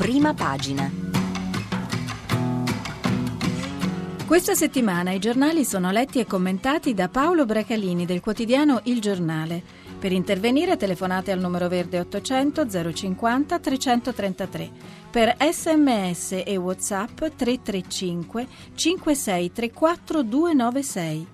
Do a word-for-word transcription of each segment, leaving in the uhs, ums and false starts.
Prima pagina. Questa settimana i giornali sono letti e commentati da Paolo Bracalini del quotidiano Il Giornale. Per intervenire telefonate al numero verde ottocento zero cinquanta trecentotrentatré. Per sms e WhatsApp tre tre cinque cinque sei tre quattro due nove sei.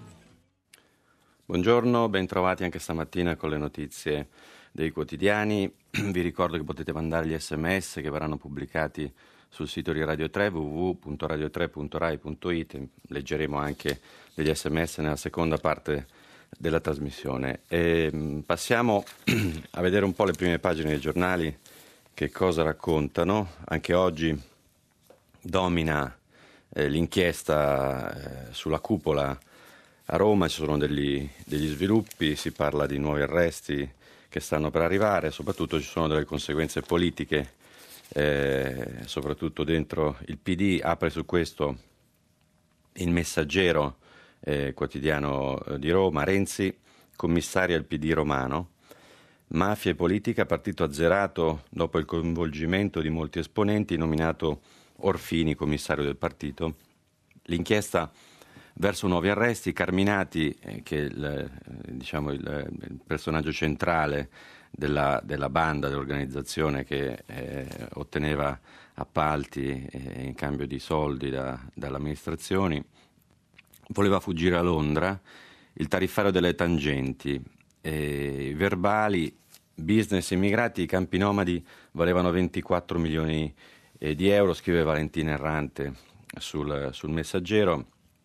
Buongiorno, ben trovati anche stamattina con le notizie dei quotidiani. Vi ricordo che potete mandare gli sms che verranno pubblicati sul sito di Radio tre, w w w punto radio tre punto rai punto it. Leggeremo anche degli sms nella seconda parte della trasmissione. E passiamo a vedere un po' le prime pagine dei giornali, che cosa raccontano. Anche oggi domina eh, l'inchiesta eh, sulla cupola a Roma. Ci sono degli, degli sviluppi, si parla di nuovi arresti che stanno per arrivare, soprattutto ci sono delle conseguenze politiche, eh, soprattutto dentro il P D. Apre su questo Il Messaggero, eh, quotidiano di Roma. Renzi, commissario al P D romano. Mafia e politica, partito azzerato dopo il coinvolgimento di molti esponenti, nominato Orfini commissario del partito. L'inchiesta verso nuovi arresti. Carminati, eh, che è il, diciamo il, il personaggio centrale della, della banda, dell'organizzazione che eh, otteneva appalti eh, in cambio di soldi da, dalle amministrazioni, voleva fuggire a Londra. Il tariffario delle tangenti, eh, verbali, business immigrati, i campi nomadi valevano ventiquattro milioni eh, di euro, scrive Valentina Errante sul, sul Messaggero.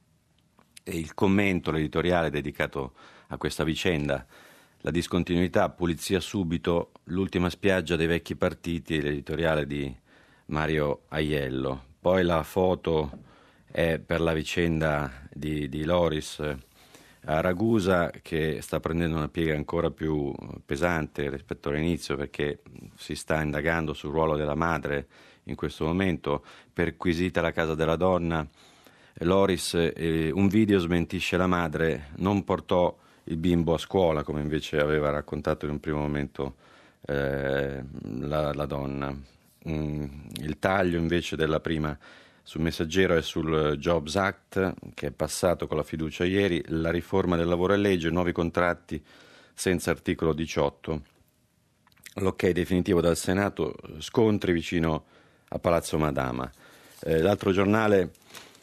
E il commento, l'editoriale dedicato a questa vicenda: la discontinuità, pulizia subito, l'ultima spiaggia dei vecchi partiti, l'editoriale di Mario Aiello. Poi la foto è per la vicenda di, di Loris a Ragusa, che sta prendendo una piega ancora più pesante rispetto all'inizio, perché si sta indagando sul ruolo della madre in questo momento. Perquisita la casa della donna, Loris, eh, un video smentisce la madre, non portò il bimbo a scuola come invece aveva raccontato in un primo momento eh, la, la donna. Mm, il taglio invece della prima sul Messaggero è sul Jobs Act, che è passato con la fiducia ieri. La riforma del lavoro è legge, nuovi contratti senza articolo diciotto. L'ok definitivo dal Senato, scontri vicino a Palazzo Madama. Eh, l'altro giornale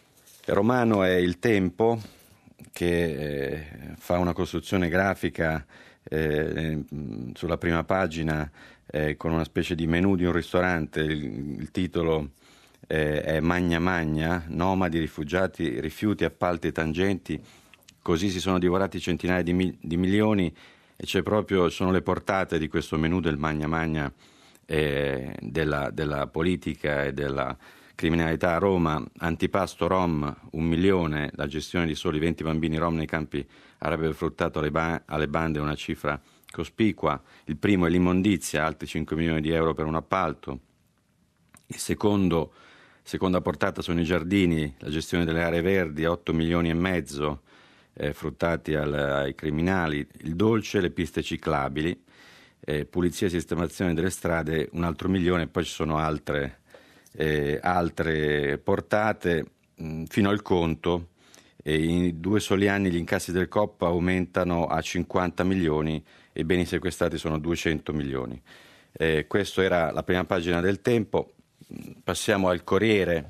romano è Il Tempo, che eh, fa una costruzione grafica eh, sulla prima pagina eh, con una specie di menù di un ristorante. Il, il titolo eh, è Magna Magna, nomadi, rifugiati, rifiuti, appalti e tangenti. Così si sono divorati centinaia di, mil- di milioni, e c'è proprio, sono le portate di questo menù del Magna Magna eh, della, della politica e della criminalità a Roma. Antipasto Rom, un milione, la gestione di soli venti bambini rom nei campi avrebbe fruttato alle, ba- alle bande una cifra cospicua. Il primo è l'immondizia, altri cinque milioni di euro per un appalto. Il secondo, seconda portata sono i giardini, la gestione delle aree verdi, otto milioni e mezzo eh, fruttati al, ai criminali. Il dolce, le piste ciclabili, eh, pulizia e sistemazione delle strade, un altro milione. Poi ci sono altre Eh, altre portate mh, fino al conto. E in due soli anni gli incassi del Coop aumentano a cinquanta milioni e i beni sequestrati sono duecento milioni. Eh, questo era la prima pagina del Tempo. Passiamo al Corriere.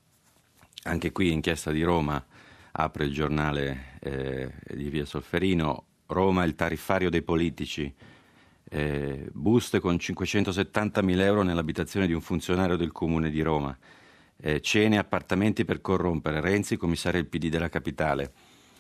Anche qui inchiesta di Roma, apre il giornale eh, di via Solferino. Roma, il tariffario dei politici. Eh, buste con cinquecentosettantamila euro nell'abitazione di un funzionario del comune di Roma. Eh, cene, appartamenti per corrompere. Renzi, commissario del P D della capitale.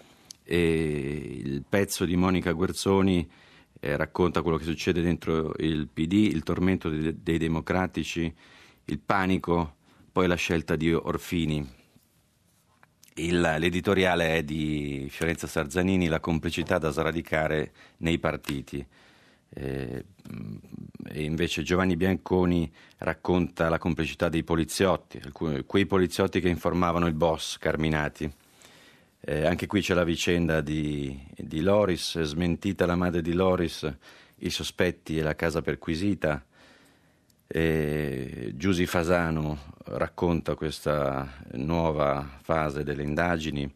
E il pezzo di Monica Guerzoni eh, racconta quello che succede dentro il P D, il tormento dei, dei democratici, il panico, poi la scelta di Orfini. Il, l'editoriale è di Fiorenza Sarzanini, la complicità da sradicare nei partiti. Eh, e invece Giovanni Bianconi racconta la complicità dei poliziotti, alcuni, quei poliziotti che informavano il boss Carminati. Eh, anche qui c'è la vicenda di, di Loris, smentita la madre di Loris, i sospetti e la casa perquisita. E Giusy Fasano racconta questa nuova fase delle indagini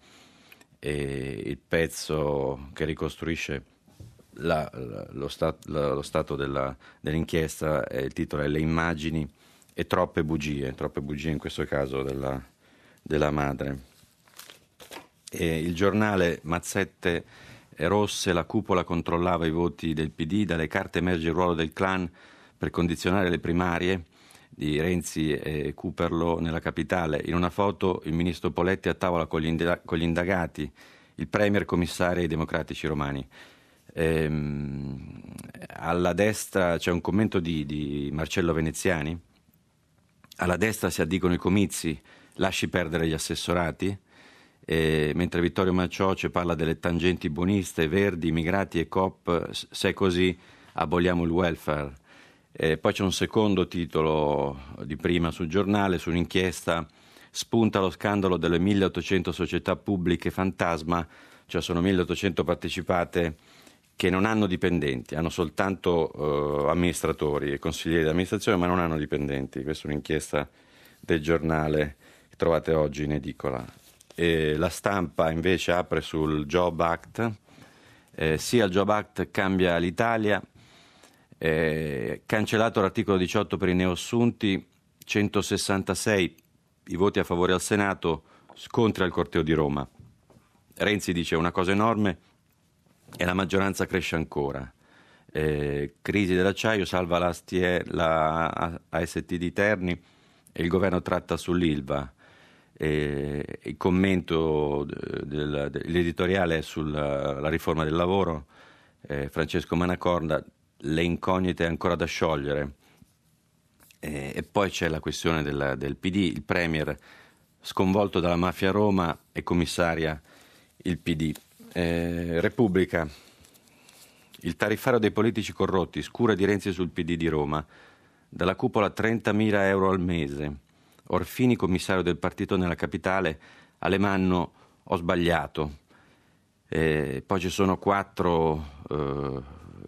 e il pezzo che ricostruisce la, la, lo, stat, la, lo stato della, dell'inchiesta, eh, il titolo è Le immagini e troppe bugie, troppe bugie in questo caso della, della madre. E il giornale Mazzette rosse, la cupola controllava i voti del P D, dalle carte emerge il ruolo del clan per condizionare le primarie di Renzi e Cooperlo nella capitale. In una foto il ministro Poletti a tavola con gli, indag- con gli indagati, il premier, commissario e i democratici romani. Ehm, alla destra c'è un commento di, di Marcello Veneziani. Alla destra si addicono i comizi, lasci perdere gli assessorati, eh, mentre Vittorio Macioce parla delle tangenti buoniste, Verdi, immigrati e Coop, se è così aboliamo il welfare. Eh, poi c'è un secondo titolo di prima sul giornale, su un'inchiesta, spunta lo scandalo delle milleottocento società pubbliche fantasma, cioè sono milleottocento partecipate che non hanno dipendenti, hanno soltanto eh, amministratori e consiglieri di amministrazione, ma non hanno dipendenti. Questa è un'inchiesta del giornale che trovate oggi in edicola. E la Stampa invece apre sul Job Act, eh, sia il Job Act cambia l'Italia. Eh, cancellato l'articolo diciotto per i neoassunti, centosessantasei i voti a favore al Senato, scontri al corteo di Roma. Renzi dice una cosa enorme e la maggioranza cresce ancora. Eh, crisi dell'acciaio, salva la, Stie, la A S T di Terni e il governo tratta sull'Ilva. Eh, il commento del, dell'editoriale è sulla la riforma del lavoro, eh, Francesco Manacorda, le incognite ancora da sciogliere. Eh, e poi c'è la questione del, del P D, il premier sconvolto dalla mafia a Roma e commissaria il P D. Eh, Repubblica, il tariffario dei politici corrotti, scura di Renzi sul P D di Roma, dalla cupola trentamila euro al mese. Orfini, commissario del partito nella capitale, Alemanno, ho sbagliato. Eh, poi ci sono quattro eh,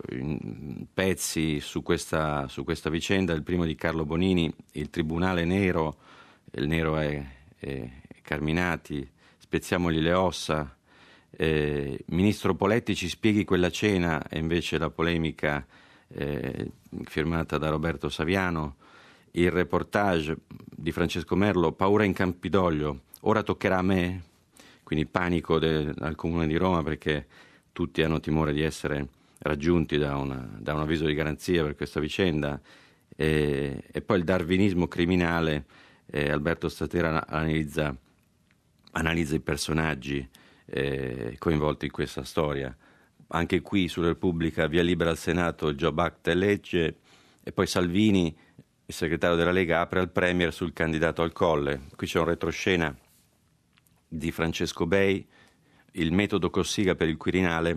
pezzi su questa, su questa vicenda. Il primo di Carlo Bonini, il tribunale nero, il nero è, è Carminati, spezziamogli le ossa. Eh, Ministro Poletti, ci spieghi quella cena, e invece la polemica eh, firmata da Roberto Saviano. Il reportage di Francesco Merlo, paura in Campidoglio, ora toccherà a me, quindi panico de, al Comune di Roma perché tutti hanno timore di essere raggiunti da, una, da un avviso di garanzia per questa vicenda. E, e poi il darwinismo criminale, eh, Alberto Statera analizza, analizza i personaggi eh, coinvolti in questa storia. Anche qui sulla Repubblica, via libera al Senato, il Job Act è legge, e poi Salvini, il segretario della Lega, apre al premier sul candidato al Colle. Qui c'è un retroscena di Francesco Bei, il metodo Cossiga per il Quirinale.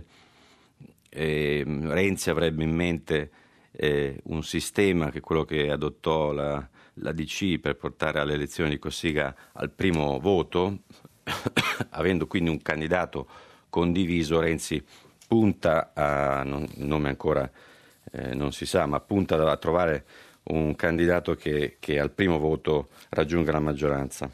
Eh, Renzi avrebbe in mente eh, un sistema che è quello che adottò la, la D C per portare alle elezioni di Cossiga al primo voto, avendo quindi un candidato condiviso. Renzi punta a, non, il nome ancora eh, non si sa, ma punta a trovare un candidato che, che al primo voto raggiunga la maggioranza.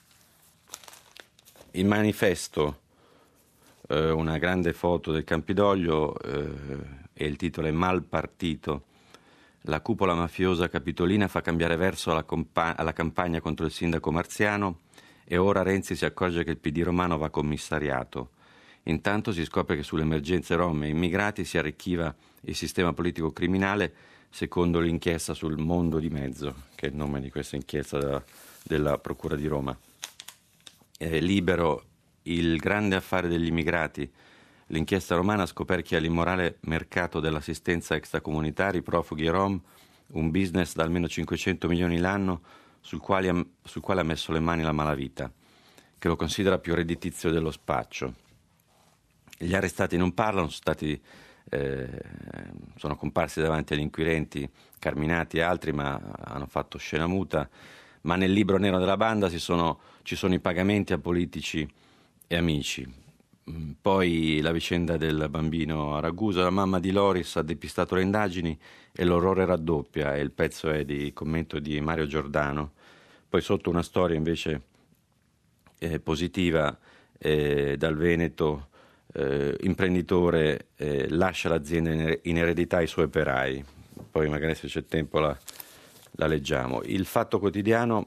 Il Manifesto, eh, una grande foto del Campidoglio eh, e il titolo è Mal partito. La cupola mafiosa capitolina fa cambiare verso alla, compa- alla campagna contro il sindaco Marziano e ora Renzi si accorge che il P D romano va commissariato. Intanto si scopre che sulle emergenze rom e immigrati si arricchiva il sistema politico criminale secondo l'inchiesta sul Mondo di Mezzo, che è il nome di questa inchiesta della, della Procura di Roma. Eh, Libero, il grande affare degli immigrati. L'inchiesta romana scoperchia l'immorale mercato dell'assistenza extracomunitari, profughi e rom, un business da almeno cinquecento milioni l'anno sul quale, sul quale ha messo le mani la malavita, che lo considera più redditizio dello spaccio. Gli arrestati non parlano, sono stati Eh, sono comparsi davanti agli inquirenti Carminati e altri, ma hanno fatto scena muta. Ma nel libro nero della banda ci sono, ci sono i pagamenti a politici e amici. Poi la vicenda del bambino a Ragusa, la mamma di Loris ha depistato le indagini e l'orrore raddoppia, e il pezzo è di commento di Mario Giordano. Poi sotto una storia invece eh, positiva eh, dal Veneto, eh, imprenditore eh, lascia l'azienda in, in eredità ai suoi operai. Poi magari se c'è tempo la, la leggiamo. Il Fatto Quotidiano: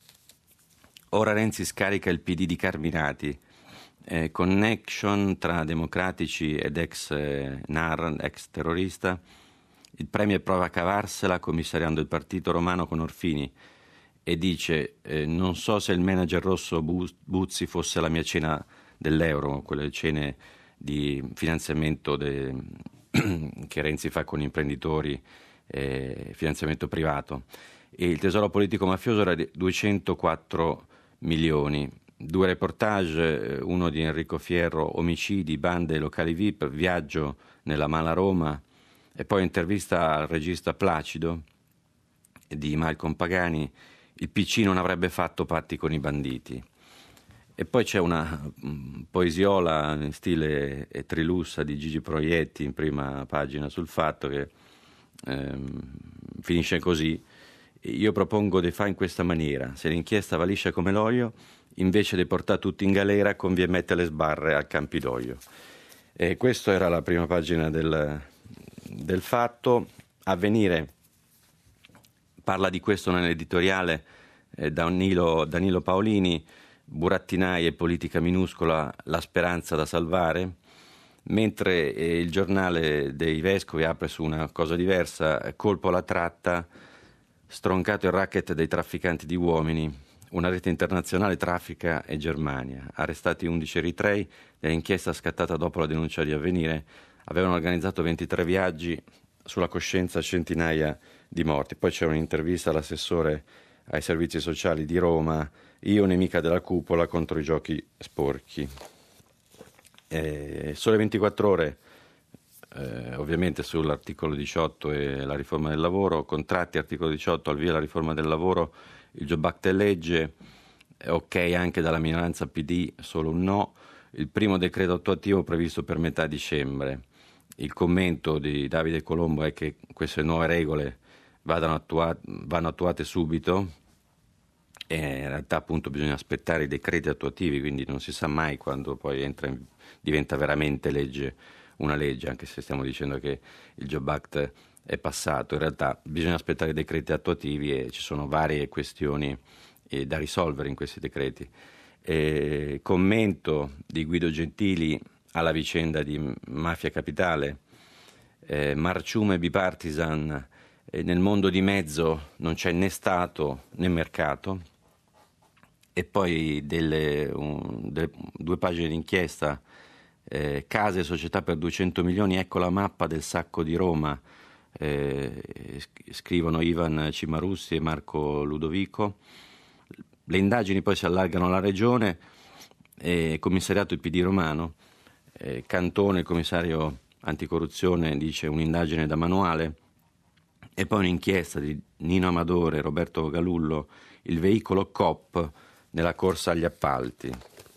ora Renzi scarica il P D di Carminati. Eh, connection tra democratici ed ex eh, N A R, ex terrorista. Il premier prova a cavarsela commissariando il partito romano con Orfini e dice eh, non so se il manager rosso Buzzi fosse la mia cena dell'euro, quelle cene di finanziamento de, che Renzi fa con gli imprenditori, eh, finanziamento privato. E il tesoro politico mafioso era di duecentoquattro milioni. Due reportage, uno di Enrico Fierro, omicidi, bande, locali V I P, viaggio nella mala Roma, e poi intervista al regista Placido di Malcolm Pagani, il P C non avrebbe fatto patti con i banditi. E poi c'è una poesiola in stile Trilussa di Gigi Proietti in prima pagina sul Fatto, che ehm, finisce così: io propongo de fa in questa maniera, se l'inchiesta va liscia come l'olio, invece di portare tutti in galera conviene mettere le sbarre al Campidoglio. E questa era la prima pagina del, del Fatto. Avvenire parla di questo nell'editoriale eh, Danilo, Danilo Paolini: burattinai e politica minuscola, la speranza da salvare. Mentre eh, il giornale dei Vescovi apre su una cosa diversa: colpo alla tratta, stroncato il racket dei trafficanti di uomini. Una rete internazionale traffica e Germania. Arrestati undici eritrei nell'inchiesta scattata dopo la denuncia di Avvenire. Avevano organizzato ventitré viaggi, sulla coscienza centinaia di morti. Poi c'è un'intervista all'assessore ai servizi sociali di Roma: io nemica della cupola contro i giochi sporchi. Eh, Sole ventiquattro ore, eh, ovviamente sull'articolo diciotto e la riforma del lavoro. Contratti, articolo diciotto, al via la riforma del lavoro. Il Job Act è legge, ok anche dalla minoranza P D, solo un no. Il primo decreto attuativo previsto per metà dicembre. Il commento di Davide Colombo è che queste nuove regole vadano attuate, vanno attuate subito, e in realtà appunto bisogna aspettare i decreti attuativi, quindi non si sa mai quando poi entra in, diventa veramente legge una legge, anche se stiamo dicendo che il Job Act è passato. In realtà bisogna aspettare i decreti attuativi e ci sono varie questioni eh, da risolvere in questi decreti. Eh, commento di Guido Gentili alla vicenda di Mafia Capitale: eh, marciume bipartisan, eh, nel mondo di mezzo non c'è né Stato né mercato. E poi delle, un, delle, due pagine d'inchiesta, eh, case e società per duecento milioni, ecco la mappa del sacco di Roma. Eh, scrivono Ivan Cimarussi e Marco Ludovico. Le indagini poi si allargano alla regione, eh, commissariato il P D romano, eh, Cantone, il commissario anticorruzione, dice un'indagine da manuale. E poi un'inchiesta di Nino Amadore e Roberto Galullo, il veicolo Coop nella corsa agli appalti.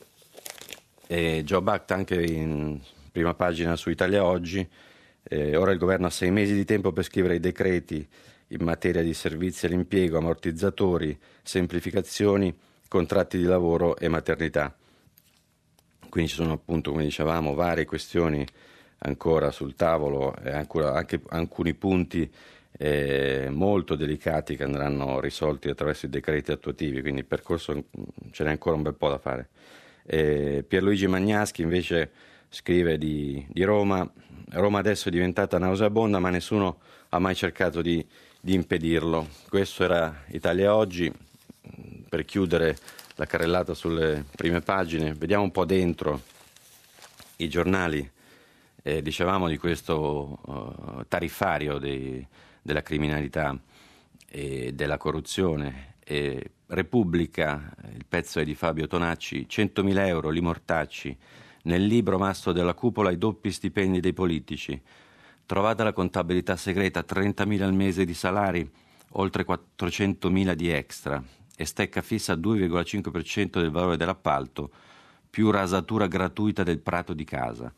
E Job Act anche in prima pagina su Italia Oggi. Eh, ora il governo ha sei mesi di tempo per scrivere i decreti in materia di servizi all'impiego, ammortizzatori, semplificazioni, contratti di lavoro e maternità. Quindi ci sono appunto, come dicevamo, varie questioni ancora sul tavolo e ancora, anche alcuni punti eh, molto delicati che andranno risolti attraverso i decreti attuativi, quindi il percorso ce n'è ancora un bel po' da fare. Eh, Pierluigi Magnaschi invece scrive di, di Roma: Roma adesso è diventata nauseabonda, ma nessuno ha mai cercato di, di impedirlo. Questo era Italia Oggi. Per chiudere la carrellata sulle prime pagine, vediamo un po' dentro i giornali. Eh, dicevamo di questo uh, tariffario dei, della criminalità e della corruzione. E Repubblica, il pezzo è di Fabio Tonacci: centomila euro, li mortacci. Nel libro Mastro della cupola, i doppi stipendi dei politici. Trovata la contabilità segreta, trentamila al mese di salari, oltre quattrocentomila di extra, e stecca fissa due virgola cinque per cento del valore dell'appalto, più rasatura gratuita del prato di casa.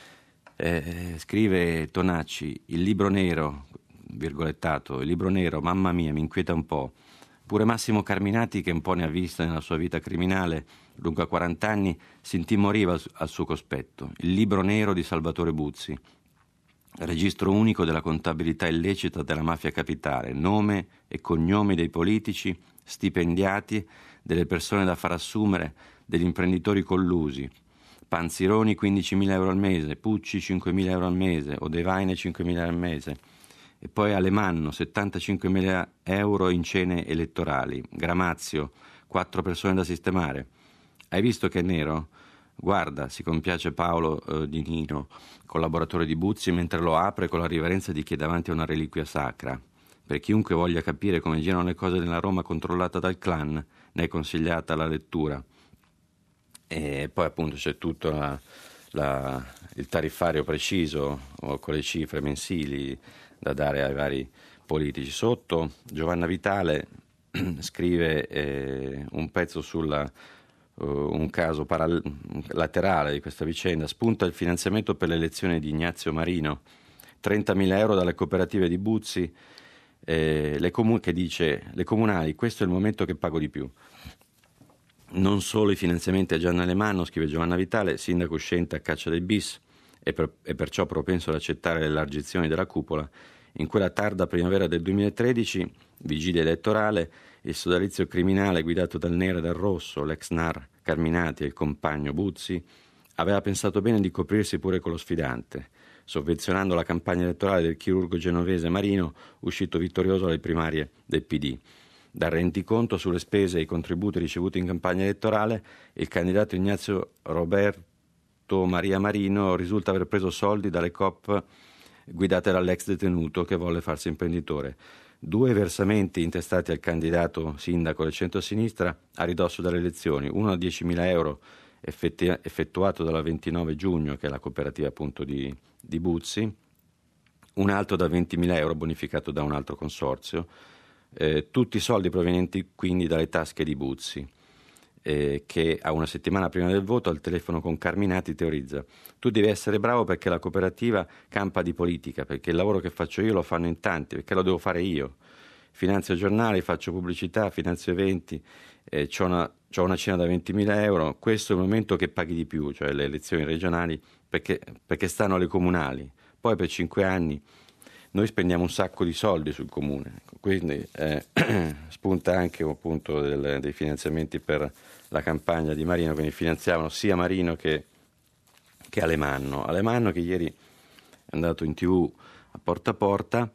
Eh, scrive Tonacci, il libro nero, virgolettato, il libro nero, mamma mia, mi inquieta un po'. Pure Massimo Carminati, che un po' ne ha vista nella sua vita criminale, lungo a quaranta anni, si intimoriva al suo cospetto. Il libro nero di Salvatore Buzzi, registro unico della contabilità illecita della mafia capitale, nome e cognomi dei politici, stipendiati, delle persone da far assumere, degli imprenditori collusi. Panzironi quindicimila euro al mese, Pucci cinquemila euro al mese, Odevaine cinquemila euro al mese. E poi Alemanno, settantacinquemila euro in cene elettorali. Gramazio, quattro persone da sistemare. Hai visto che è nero? Guarda, si compiace Paolo eh, Di Nino, collaboratore di Buzzi, mentre lo apre con la riverenza di chi è davanti a una reliquia sacra. Per chiunque voglia capire come girano le cose nella Roma controllata dal clan, ne è consigliata la lettura. E poi appunto c'è tutto la, la, il tariffario preciso con le cifre mensili da dare ai vari politici. Sotto Giovanna Vitale scrive eh, un pezzo sulla uh, un caso paral- laterale di questa vicenda. Spunta il finanziamento per l'elezione di Ignazio Marino, trentamila euro dalle cooperative di Buzzi, eh, le comu- che dice le comunali, questo è il momento che pago di più. Non solo i finanziamenti a Gianna Alemanno, scrive Giovanna Vitale, sindaco uscente a caccia dei bis e, per, e perciò propenso ad accettare l'elargizione della cupola. In quella tarda primavera del duemilatredici, vigilia elettorale, il sodalizio criminale guidato dal nero e dal rosso, l'ex N A R Carminati e il compagno Buzzi, aveva pensato bene di coprirsi pure con lo sfidante, sovvenzionando la campagna elettorale del chirurgo genovese Marino, uscito vittorioso alle primarie del P D. Dal rendiconto sulle spese e i contributi ricevuti in campagna elettorale, il candidato Ignazio Roberto Maria Marino risulta aver preso soldi dalle coop guidate dall'ex detenuto che volle farsi imprenditore. Due versamenti intestati al candidato sindaco del centro-sinistra a ridosso delle elezioni, uno a diecimila euro effetti- effettuato dalla ventinove giugno, che è la cooperativa appunto di, di Buzzi, un altro da ventimila euro bonificato da un altro consorzio. Eh, tutti soldi provenienti quindi dalle tasche di Buzzi, eh, che a una settimana prima del voto al telefono con Carminati teorizza: tu devi essere bravo perché la cooperativa campa di politica, perché il lavoro che faccio io lo fanno in tanti, perché lo devo fare io, finanzio giornali, faccio pubblicità, finanzio eventi, eh, c'ho, una, c'ho una cena da ventimila euro, questo è il momento che paghi di più, cioè le elezioni regionali, perché, perché stanno alle comunali, poi per cinque anni noi spendiamo un sacco di soldi sul comune, quindi eh, spunta anche appunto del, dei finanziamenti per la campagna di Marino, quindi finanziavano sia Marino che, che Alemanno. Alemanno che ieri è andato in tivù a Porta a Porta,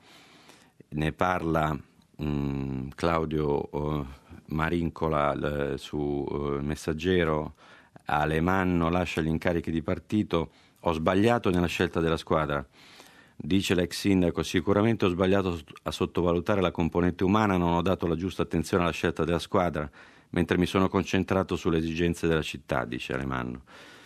ne parla mh, Claudio uh, Marincola l, su uh, Il Messaggero. Alemanno lascia gli incarichi di partito, ho sbagliato nella scelta della squadra. Dice l'ex sindaco, sicuramente ho sbagliato a sottovalutare la componente umana, non ho dato la giusta attenzione alla scelta della squadra, mentre mi sono concentrato sulle esigenze della città, dice Alemanno.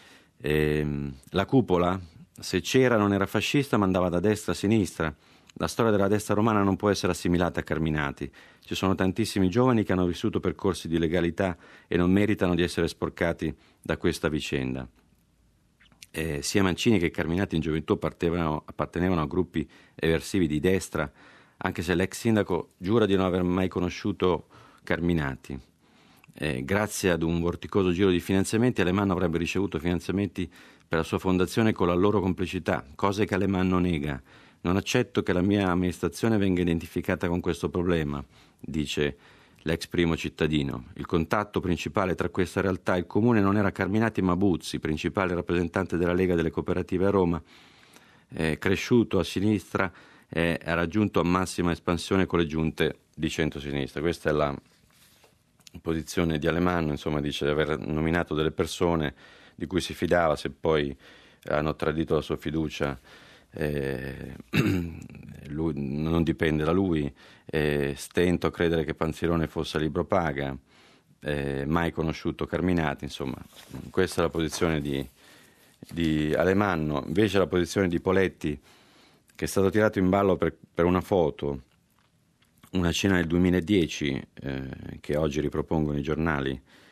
E, la cupola, se c'era, non era fascista, ma andava da destra a sinistra. La storia della destra romana non può essere assimilata a Carminati. Ci sono tantissimi giovani che hanno vissuto percorsi di legalità e non meritano di essere sporcati da questa vicenda. Eh, sia Mancini che Carminati in gioventù appartenevano, appartenevano a gruppi eversivi di destra, anche se l'ex sindaco giura di non aver mai conosciuto Carminati. Eh, grazie ad un vorticoso giro di finanziamenti, Alemanno avrebbe ricevuto finanziamenti per la sua fondazione con la loro complicità, cose che Alemanno nega. Non accetto che la mia amministrazione venga identificata con questo problema, dice l'ex primo cittadino. Il contatto principale tra questa realtà e il comune non era Carminati ma Buzzi, principale rappresentante della Lega delle Cooperative a Roma, eh, cresciuto a sinistra e ha raggiunto a massima espansione con le giunte di centrosinistra. Questa è la posizione di Alemanno, insomma, dice di aver nominato delle persone di cui si fidava, se poi hanno tradito la sua fiducia Eh, lui, non dipende da lui. eh, stento a credere che Panzirone fosse a libro paga, eh, mai conosciuto Carminati, insomma questa è la posizione di, di Alemanno. Invece la posizione di Poletti, che è stato tirato in ballo per, per una foto, una cena del duemiladieci, eh, che oggi ripropongono i giornali,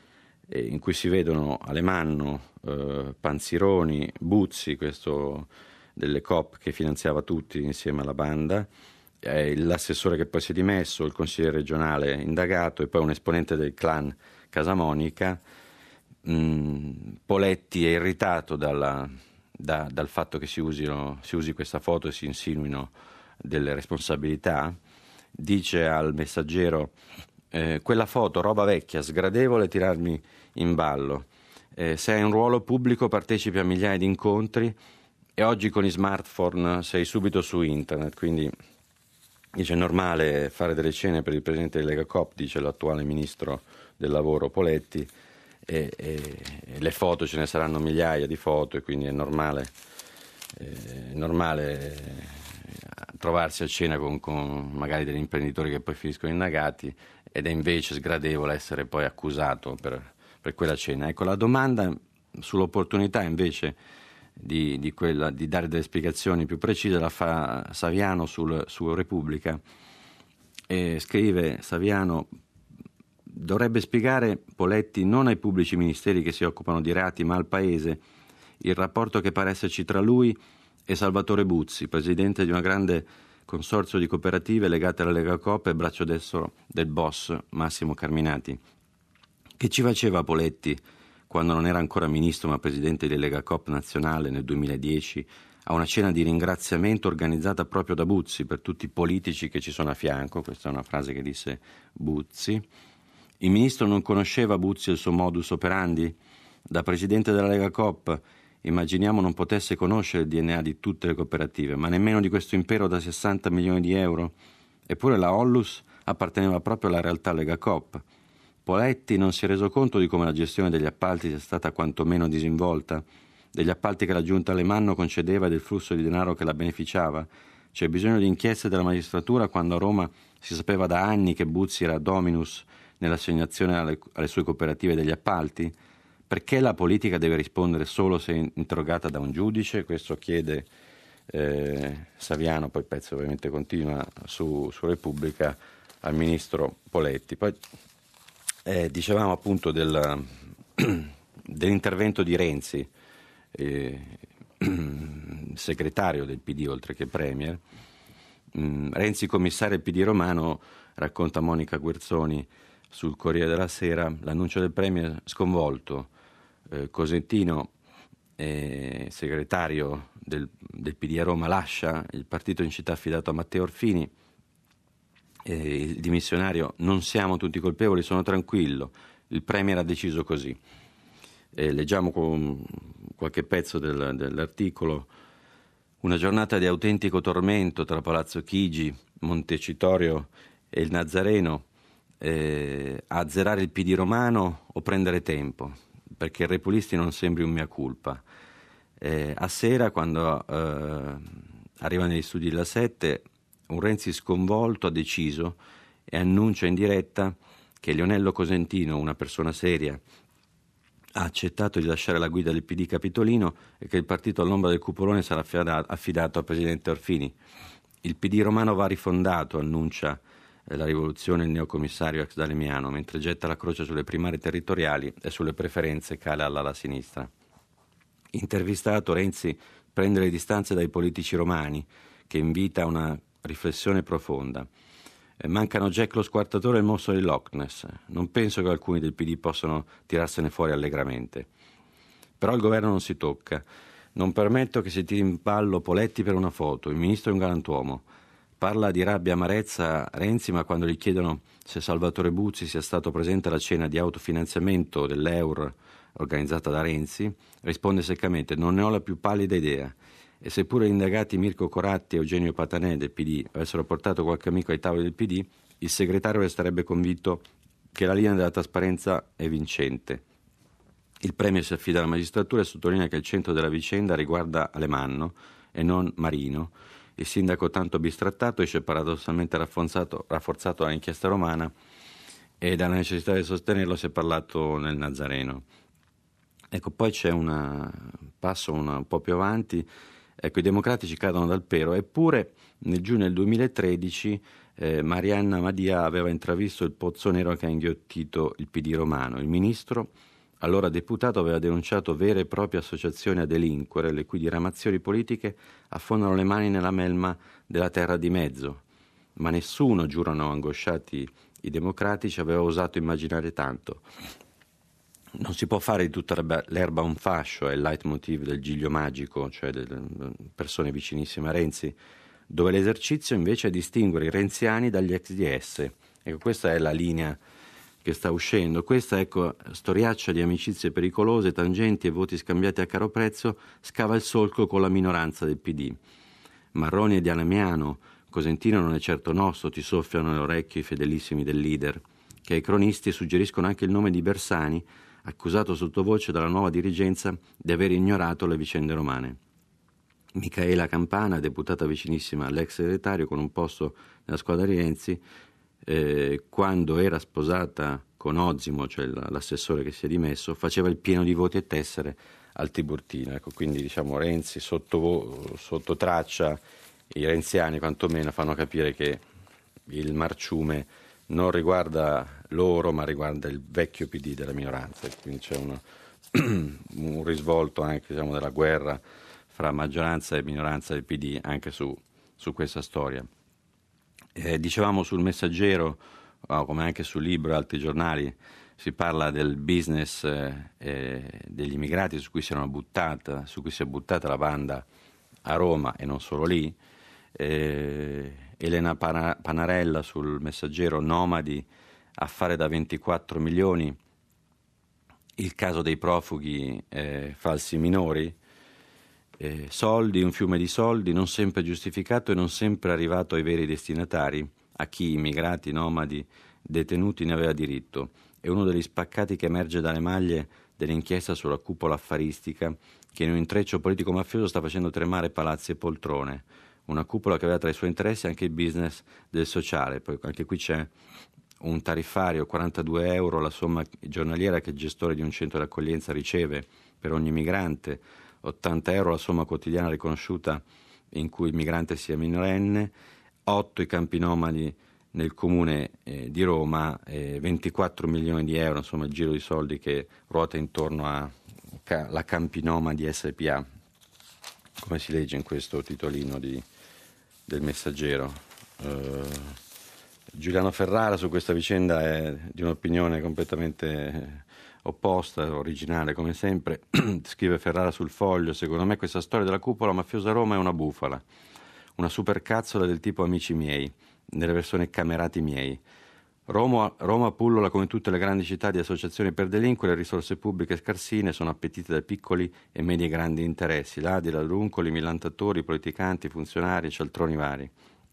eh, in cui si vedono Alemanno, eh, Panzironi, Buzzi, questo delle Coop che finanziava tutti insieme alla banda, eh, l'assessore che poi si è dimesso, il consigliere regionale indagato e poi un esponente del clan Casamonica. Mm, Poletti è irritato dalla, da, dal fatto che si, usino, si usi questa foto e si insinuino delle responsabilità. Dice al Messaggero: eh, quella foto, roba vecchia, sgradevole tirarmi in ballo. Eh, se hai un ruolo pubblico partecipi a migliaia di incontri e oggi con i smartphone sei subito su internet, quindi dice è normale fare delle cene per il presidente della Lega Coop, dice l'attuale ministro del lavoro Poletti, e, e, e le foto, ce ne saranno migliaia di foto, e quindi è normale, eh, è normale trovarsi a cena con, con magari degli imprenditori che poi finiscono indagati, ed è invece sgradevole essere poi accusato per, per quella cena. Ecco, la domanda sull'opportunità invece di, di, quella, di dare delle spiegazioni più precise la fa Saviano sul, su Repubblica, e scrive Saviano: dovrebbe spiegare Poletti non ai pubblici ministeri che si occupano di reati, ma al Paese, il rapporto che pare esserci tra lui e Salvatore Buzzi, presidente di una grande consorzio di cooperative legate alla Lega Coop e braccio destro del boss Massimo Carminati. Che ci faceva Poletti quando non era ancora ministro ma presidente di Lega Coop nazionale nel duemiladieci a una cena di ringraziamento organizzata proprio da Buzzi per tutti i politici che ci sono a fianco? Questa è una frase che disse Buzzi. Il ministro non conosceva Buzzi e il suo modus operandi? Da presidente della Lega Coop immaginiamo non potesse conoscere il D N A di tutte le cooperative, ma nemmeno di questo impero da sessanta milioni di euro. Eppure la Ollus apparteneva proprio alla realtà Lega Coop. Poletti non si è reso conto di come la gestione degli appalti sia stata quantomeno disinvolta, degli appalti che la giunta Alemanno concedeva e del flusso di denaro che la beneficiava. C'è bisogno di inchieste della magistratura quando a Roma si sapeva da anni che Buzzi era dominus nell'assegnazione alle, alle sue cooperative degli appalti? Perché la politica deve rispondere solo se interrogata da un giudice? Questo chiede eh, Saviano, poi il pezzo ovviamente continua su, su Repubblica, al ministro Poletti. Poi eh, dicevamo appunto del, dell'intervento di Renzi, eh, segretario del P D oltre che premier. Mm, Renzi commissario del P D romano, racconta Monica Guerzoni sul Corriere della Sera, l'annuncio del premier sconvolto. Eh, Cosentino, eh, segretario del, del P D a Roma, lascia il partito in città affidato a Matteo Orfini. Eh, il dimissionario: non siamo tutti colpevoli, sono tranquillo, il premier ha deciso così. Eh, leggiamo con qualche pezzo del, dell'articolo: una giornata di autentico tormento tra Palazzo Chigi, Montecitorio e il Nazareno, eh, a azzerare il P D romano o prendere tempo, perché il Repulisti non sembri un mea culpa. Eh, a sera, quando eh, arriva negli studi della Sette, un Renzi sconvolto ha deciso e annuncia in diretta che Lionello Cosentino, una persona seria, ha accettato di lasciare la guida del P D capitolino e che il partito all'ombra del cupolone sarà affidato al presidente Orfini. Il P D romano va rifondato, annuncia eh, la rivoluzione il neocommissario ex Dalemiano, mentre getta la croce sulle primarie territoriali e sulle preferenze cala all'ala sinistra. Intervistato, Renzi prende le distanze dai politici romani, che invita a una riflessione profonda. Eh, mancano Jack lo squartatore e il mostro di Loch Ness. Non penso che alcuni del P D possano tirarsene fuori allegramente. Però il governo non si tocca. Non permetto che si tiri in ballo Poletti per una foto. Il ministro è un galantuomo. Parla di rabbia e amarezza Renzi, ma quando gli chiedono se Salvatore Buzzi sia stato presente alla cena di autofinanziamento dell'E U R organizzata da Renzi, risponde seccamente: non ne ho la più pallida idea. E seppure gli indagati Mirko Coratti e Eugenio Patanè del P D avessero portato qualche amico ai tavoli del P D, il segretario resterebbe convinto che la linea della trasparenza è vincente. Il premier si affida alla magistratura e sottolinea che il centro della vicenda riguarda Alemanno e non Marino. Il sindaco, tanto bistrattato, esce paradossalmente rafforzato, rafforzato dall'inchiesta romana, e dalla necessità di sostenerlo si è parlato nel Nazareno. Ecco, poi c'è un passo una, un po' più avanti. Ecco, i democratici cadono dal pero, eppure nel giugno del duemilatredici eh, Marianna Madia aveva intravisto il pozzo nero che ha inghiottito il P D romano. Il ministro allora deputato, aveva denunciato vere e proprie associazioni a delinquere, le cui diramazioni politiche affondano le mani nella melma della terra di mezzo. Ma nessuno, giurano angosciati i democratici, aveva osato immaginare tanto. Non si può fare di tutta l'erba un fascio, è il leitmotiv del Giglio Magico, cioè delle persone vicinissime a Renzi, dove l'esercizio invece è distinguere i renziani dagli ex D S. Ecco, questa è la linea che sta uscendo. Questa, ecco, storiaccia di amicizie pericolose, tangenti e voti scambiati a caro prezzo, scava il solco con la minoranza del P D. Marroni e Di Damiano, Cosentino non è certo nostro, ti soffiano nell'orecchio i fedelissimi del leader, che ai cronisti suggeriscono anche il nome di Bersani, accusato sottovoce dalla nuova dirigenza di aver ignorato le vicende romane. Micaela Campana, deputata vicinissima all'ex segretario con un posto nella squadra di Renzi, eh, quando era sposata con Ozimo, cioè l'assessore che si è dimesso, faceva il pieno di voti e tessere al Tiburtino. Ecco, quindi diciamo Renzi sotto, sotto traccia, i renziani quantomeno fanno capire che il marciume non riguarda loro ma riguarda il vecchio P D della minoranza, quindi c'è uno, un risvolto anche, diciamo, della guerra fra maggioranza e minoranza del P D anche su, su questa storia. Eh, dicevamo sul Messaggero, oh, come anche sul Libro e altri giornali, si parla del business eh, eh, degli immigrati su cui si erano buttata, su cui si è buttata la banda a Roma e non solo lì. Eh, Elena Pana- Panarella sul Messaggero, nomadi, affare da ventiquattro milioni, il caso dei profughi eh, falsi minori, eh, soldi, un fiume di soldi non sempre giustificato e non sempre arrivato ai veri destinatari, a chi immigrati, nomadi, detenuti ne aveva diritto. È uno degli spaccati che emerge dalle maglie dell'inchiesta sulla cupola affaristica che in un intreccio politico-mafioso sta facendo tremare palazzi e poltrone. Una cupola che aveva tra i suoi interessi anche il business del sociale. Poi anche qui c'è un tariffario, quarantadue euro la somma giornaliera che il gestore di un centro di accoglienza riceve per ogni migrante, ottanta euro la somma quotidiana riconosciuta in cui il migrante sia minorenne, otto i campi nomadi nel comune eh, di Roma, eh, ventiquattro milioni di euro, insomma il giro di soldi che ruota intorno alla Campi Nomadi S P A, come si legge in questo titolino di, del Messaggero. Uh, Giuliano Ferrara su questa vicenda è di un'opinione completamente opposta, originale come sempre. Scrive Ferrara sul Foglio: secondo me questa storia della cupola mafiosa a Roma è una bufala, una supercazzola del tipo amici miei, nelle versioni camerati miei. Roma, Roma pullola come tutte le grandi città di associazioni per delinquere, risorse pubbliche scarsine, sono appetite da piccoli e medi grandi interessi, ladri, ladruncoli, millantatori, politicanti, funzionari, cialtroni vari.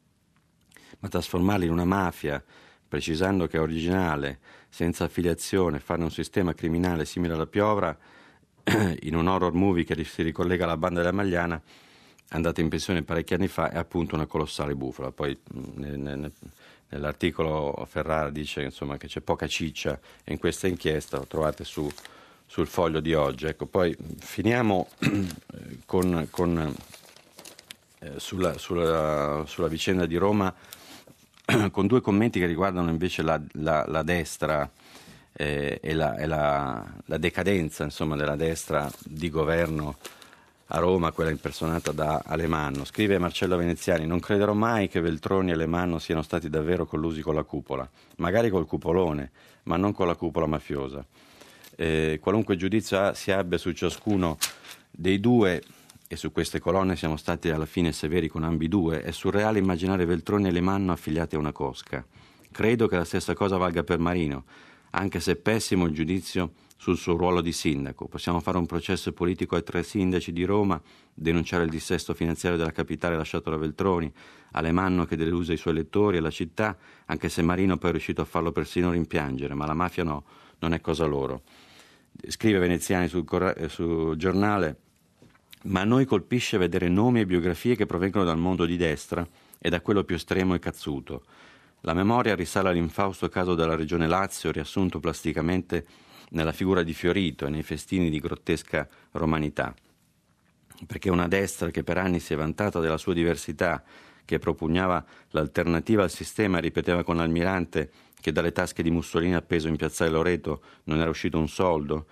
Ma trasformarli in una mafia, precisando che è originale, senza affiliazione, farne un sistema criminale simile alla Piovra, in un horror movie che si ricollega alla banda della Magliana, andata in pensione parecchi anni fa, è appunto una colossale bufala. Poi ne, ne, nell'articolo Ferrara dice insomma che c'è poca ciccia in questa inchiesta, lo trovate su, sul Foglio di oggi. Ecco, poi finiamo con, con eh, sulla, sulla, sulla vicenda di Roma con due commenti che riguardano invece la, la, la destra eh, e, la, e la, la decadenza insomma della destra di governo a Roma, quella impersonata da Alemanno. Scrive Marcello Veneziani: non crederò mai che Veltroni e Alemanno siano stati davvero collusi con la cupola, magari col cupolone, ma non con la cupola mafiosa. Eh, qualunque giudizio si abbia su ciascuno dei due, e su queste colonne siamo stati alla fine severi con ambidue, è surreale immaginare Veltroni e Alemanno affiliati a una cosca. Credo che la stessa cosa valga per Marino, anche se è pessimo il giudizio sul suo ruolo di sindaco. Possiamo fare un processo politico ai tre sindaci di Roma, denunciare il dissesto finanziario della capitale lasciato da Veltroni, Alemanno che delusa i suoi elettori e la città, anche se Marino poi è riuscito a farlo persino rimpiangere, ma la mafia no, non è cosa loro. Scrive Veneziani sul, corre- sul giornale: ma a noi colpisce vedere nomi e biografie che provengono dal mondo di destra e da quello più estremo e cazzuto. La memoria risale all'infausto caso della regione Lazio, riassunto plasticamente nella figura di Fiorito e nei festini di grottesca romanità. Perché una destra che per anni si è vantata della sua diversità, che propugnava l'alternativa al sistema e ripeteva con Almirante che dalle tasche di Mussolini appeso in piazzale Loreto non era uscito un soldo,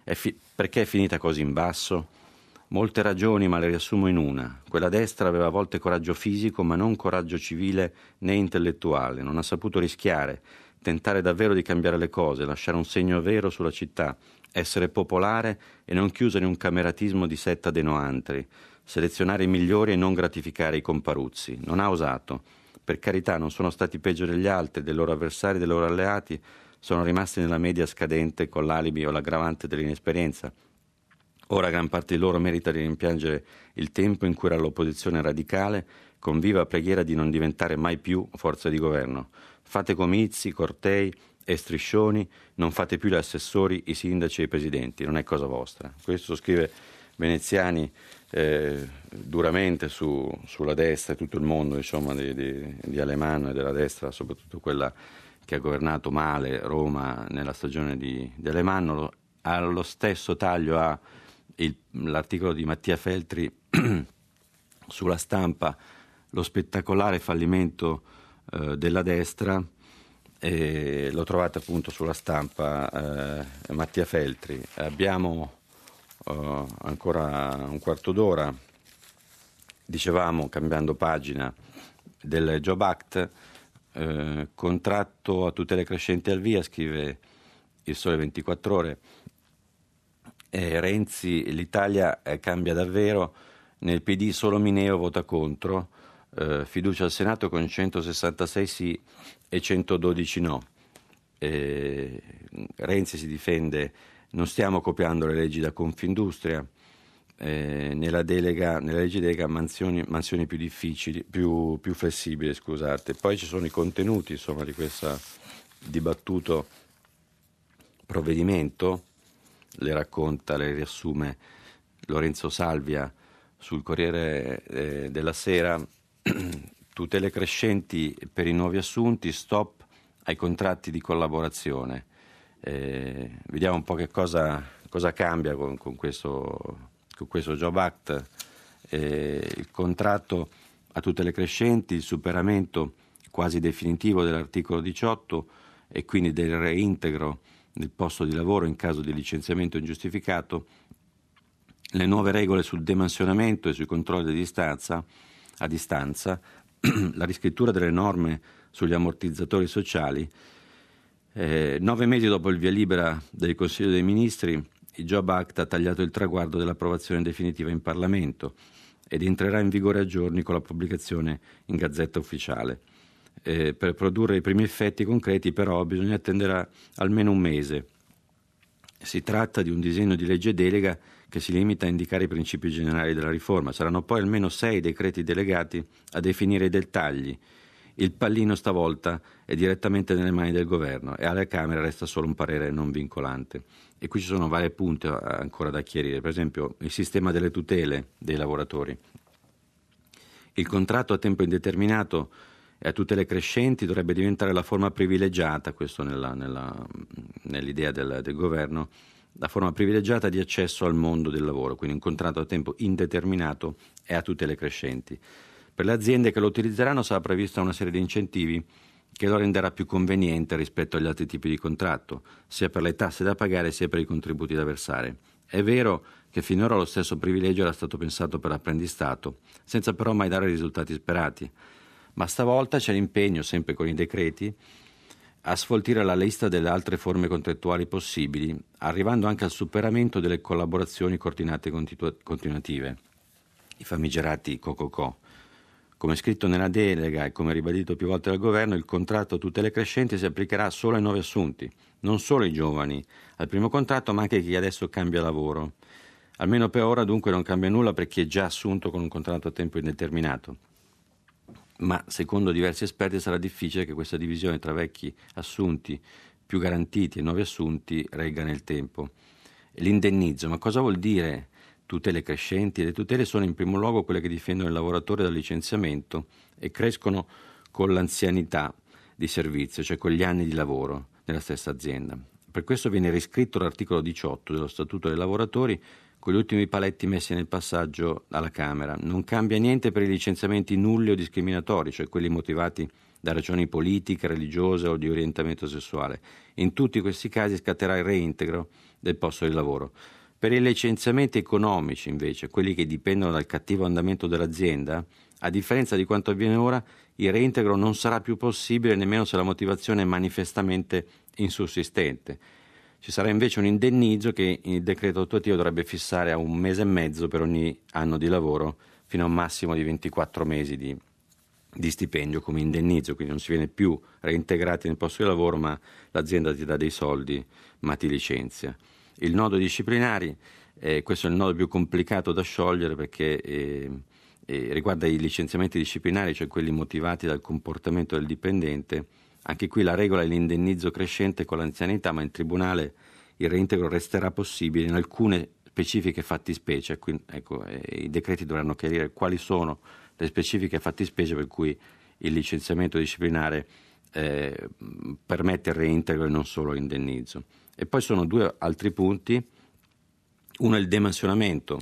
È fi- perché è finita così in basso? Molte ragioni, ma le riassumo in una. Quella destra aveva a volte coraggio fisico, ma non coraggio civile né intellettuale. Non ha saputo rischiare, tentare davvero di cambiare le cose, lasciare un segno vero sulla città, essere popolare e non chiusa in un cameratismo di setta denoantri, selezionare i migliori e non gratificare i comparuzzi. Non ha osato. Per carità, non sono stati peggio degli altri, dei loro avversari, dei loro alleati, sono rimasti nella media scadente con l'alibi o l'aggravante dell'inesperienza. Ora gran parte di loro merita di rimpiangere il tempo in cui era l'opposizione radicale, con viva preghiera di non diventare mai più forza di governo. Fate comizi, cortei e striscioni, non fate più gli assessori, i sindaci e i presidenti, non è cosa vostra. Questo scrive Veneziani eh, duramente su, sulla destra e tutto il mondo, insomma, di, di, di Alemanno e della destra, soprattutto quella che ha governato male Roma nella stagione di, di Alemanno. Ha lo stesso taglio a Il, l'articolo di Mattia Feltri sulla Stampa, lo spettacolare fallimento eh, della destra, e lo trovate appunto sulla Stampa, eh, Mattia Feltri. Abbiamo eh, ancora un quarto d'ora, dicevamo, cambiando pagina, del Job Act, eh, contratto a tutele crescenti al via, scrive il Sole ventiquattro Ore. Eh, Renzi, l'Italia eh, cambia davvero, nel P D solo Mineo vota contro, eh, fiducia al Senato con centosessantasei sì e centododici no. Eh, Renzi si difende, non stiamo copiando le leggi da Confindustria, eh, nella delega, nella legge delega mansioni, mansioni più difficili, più, più flessibili, scusate. Poi ci sono i contenuti, insomma, di questo dibattuto provvedimento. Le racconta, le riassume Lorenzo Salvia sul Corriere eh, della Sera. Tutele crescenti per i nuovi assunti, stop ai contratti di collaborazione. Eh, vediamo un po' che cosa, cosa cambia con, con, questo, con questo Job Act. Eh, il contratto a tutele crescenti, il superamento quasi definitivo dell'articolo diciotto e quindi del reintegro del posto di lavoro in caso di licenziamento ingiustificato, le nuove regole sul demansionamento e sui controlli a distanza, a distanza la riscrittura delle norme sugli ammortizzatori sociali. Eh, nove mesi dopo il via libera del Consiglio dei Ministri, il Job Act ha tagliato il traguardo dell'approvazione definitiva in Parlamento ed entrerà in vigore a giorni con la pubblicazione in Gazzetta Ufficiale. Eh, per produrre i primi effetti concreti però bisogna attendere almeno un mese. Si tratta di un disegno di legge delega che si limita a indicare i principi generali della riforma. Saranno poi almeno sei decreti delegati a definire i dettagli. Il pallino stavolta è direttamente nelle mani del governo e alla Camera resta solo un parere non vincolante. E qui ci sono vari punti ancora da chiarire, per esempio il sistema delle tutele dei lavoratori. Il contratto a tempo indeterminato e a tutele crescenti dovrebbe diventare la forma privilegiata, questo nella, nella, nell'idea del, del governo, la forma privilegiata di accesso al mondo del lavoro, quindi un contratto a tempo indeterminato e a tutele crescenti. Per le aziende che lo utilizzeranno sarà prevista una serie di incentivi che lo renderà più conveniente rispetto agli altri tipi di contratto, sia per le tasse da pagare sia per i contributi da versare. È vero che finora lo stesso privilegio era stato pensato per l'apprendistato, senza però mai dare i risultati sperati. Ma stavolta c'è l'impegno, sempre con i decreti, a sfoltire la lista delle altre forme contrattuali possibili, arrivando anche al superamento delle collaborazioni coordinate continu- continuative, i famigerati co-co-co. Come scritto nella delega e come ribadito più volte dal governo, il contratto a tutele crescenti si applicherà solo ai nuovi assunti, non solo ai giovani al primo contratto, ma anche a chi adesso cambia lavoro. Almeno per ora dunque non cambia nulla per chi è già assunto con un contratto a tempo indeterminato. Ma secondo diversi esperti sarà difficile che questa divisione tra vecchi assunti più garantiti e nuovi assunti regga nel tempo. L'indennizzo, ma cosa vuol dire tutele crescenti? Le tutele sono in primo luogo quelle che difendono il lavoratore dal licenziamento e crescono con l'anzianità di servizio, cioè con gli anni di lavoro nella stessa azienda. Per questo viene riscritto l'articolo diciotto dello Statuto dei lavoratori con gli ultimi paletti messi nel passaggio alla Camera. Non cambia niente per i licenziamenti nulli o discriminatori, cioè quelli motivati da ragioni politiche, religiose o di orientamento sessuale. In tutti questi casi scatterà il reintegro del posto di lavoro. Per i licenziamenti economici, invece, quelli che dipendono dal cattivo andamento dell'azienda, a differenza di quanto avviene ora, il reintegro non sarà più possibile nemmeno se la motivazione è manifestamente insussistente. Ci sarà invece un indennizzo che il decreto attuativo dovrebbe fissare a un mese e mezzo per ogni anno di lavoro, fino a un massimo di ventiquattro mesi di, di stipendio come indennizzo, quindi non si viene più reintegrati nel posto di lavoro, ma l'azienda ti dà dei soldi ma ti licenzia. Il nodo disciplinari, eh, questo è il nodo più complicato da sciogliere perché eh, eh, riguarda i licenziamenti disciplinari, cioè quelli motivati dal comportamento del dipendente. Anche qui la regola è l'indennizzo crescente con l'anzianità, ma in tribunale il reintegro resterà possibile in alcune specifiche fattispecie. Quindi, ecco, eh, i decreti dovranno chiarire quali sono le specifiche fattispecie per cui il licenziamento disciplinare eh, permette il reintegro e non solo l'indennizzo. E poi sono due altri punti. Uno è il demansionamento.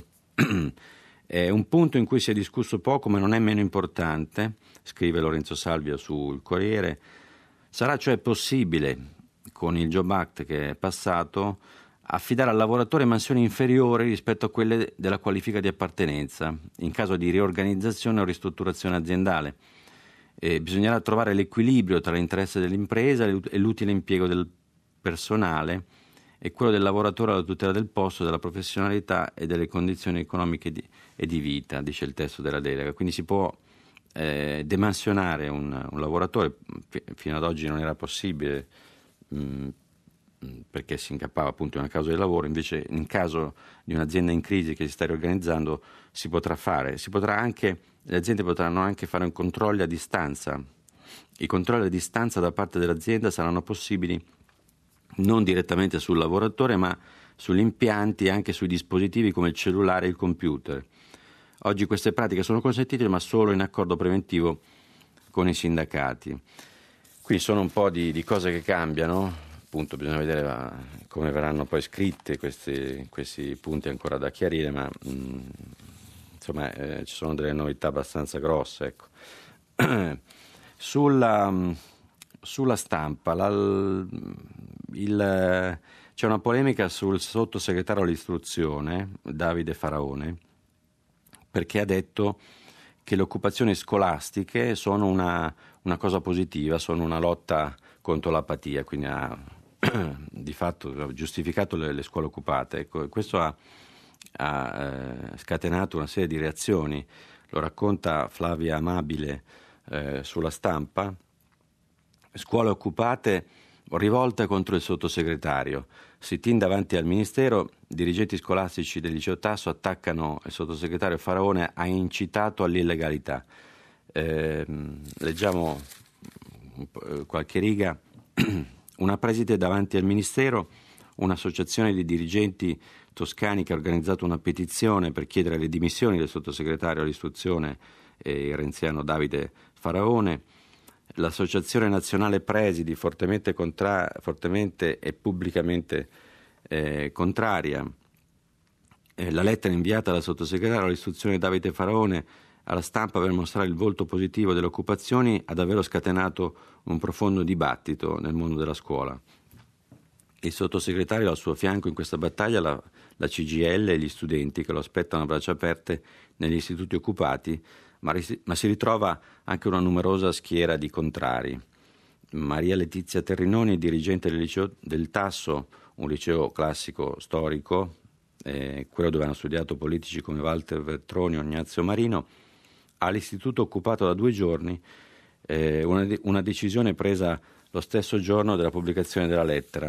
È un punto in cui si è discusso poco, ma non è meno importante, scrive Lorenzo Salvia sul Corriere. Sarà cioè possibile, con il Job Act che è passato, affidare al lavoratore mansioni inferiori rispetto a quelle della qualifica di appartenenza, in caso di riorganizzazione o ristrutturazione aziendale. E bisognerà trovare l'equilibrio tra l'interesse dell'impresa e l'utile impiego del personale e quello del lavoratore alla tutela del posto, della professionalità e delle condizioni economiche di, e di vita, dice il testo della delega. Quindi si può eh, demansionare un, un lavoratore, fino ad oggi non era possibile mh, perché si incappava appunto in una causa di lavoro, invece in caso di un'azienda in crisi che si sta riorganizzando si potrà fare, si potrà anche, le aziende potranno anche fare un controllo a distanza. I controlli a distanza da parte dell'azienda saranno possibili non direttamente sul lavoratore, ma sugli impianti e anche sui dispositivi come il cellulare e il computer. Oggi queste pratiche sono consentite, ma solo in accordo preventivo con i sindacati. Qui sono un po' di, di cose che cambiano, appunto bisogna vedere la, come verranno poi scritte questi, questi punti ancora da chiarire, ma mh, insomma eh, ci sono delle novità abbastanza grosse. Ecco. Sulla... Mh, Sulla stampa la, il, c'è una polemica sul sottosegretario all'istruzione Davide Faraone, perché ha detto che le occupazioni scolastiche sono una, una cosa positiva, sono una lotta contro l'apatia, quindi ha di fatto giustificato le, le scuole occupate. Ecco, questo ha, ha eh, scatenato una serie di reazioni, lo racconta Flavia Amabile eh, sulla stampa. Scuole occupate, rivolte contro il sottosegretario. Sit-in davanti al Ministero, dirigenti scolastici del liceo Tasso attaccano il sottosegretario Faraone, ha incitato all'illegalità. Eh, leggiamo qualche riga. Una preside davanti al Ministero, un'associazione di dirigenti toscani che ha organizzato una petizione per chiedere le dimissioni del sottosegretario all'istruzione eh, il renziano Davide Faraone. L'Associazione Nazionale Presidi, fortemente, contra- fortemente e pubblicamente eh, contraria. Eh, la lettera inviata dal sottosegretario all'istruzione Davide Faraone alla stampa per mostrare il volto positivo delle occupazioni ha davvero scatenato un profondo dibattito nel mondo della scuola. Il sottosegretario ha al suo fianco in questa battaglia la, la C G I L e gli studenti che lo aspettano a braccia aperte negli istituti occupati, ma, ris- ma si ritrova anche una numerosa schiera di contrari. Maria Letizia Terrinoni, dirigente del liceo del Tasso, un liceo classico storico, eh, quello dove hanno studiato politici come Walter Veltroni o Ignazio Marino, all'istituto occupato da due giorni, eh, una, de- una decisione presa lo stesso giorno della pubblicazione della lettera.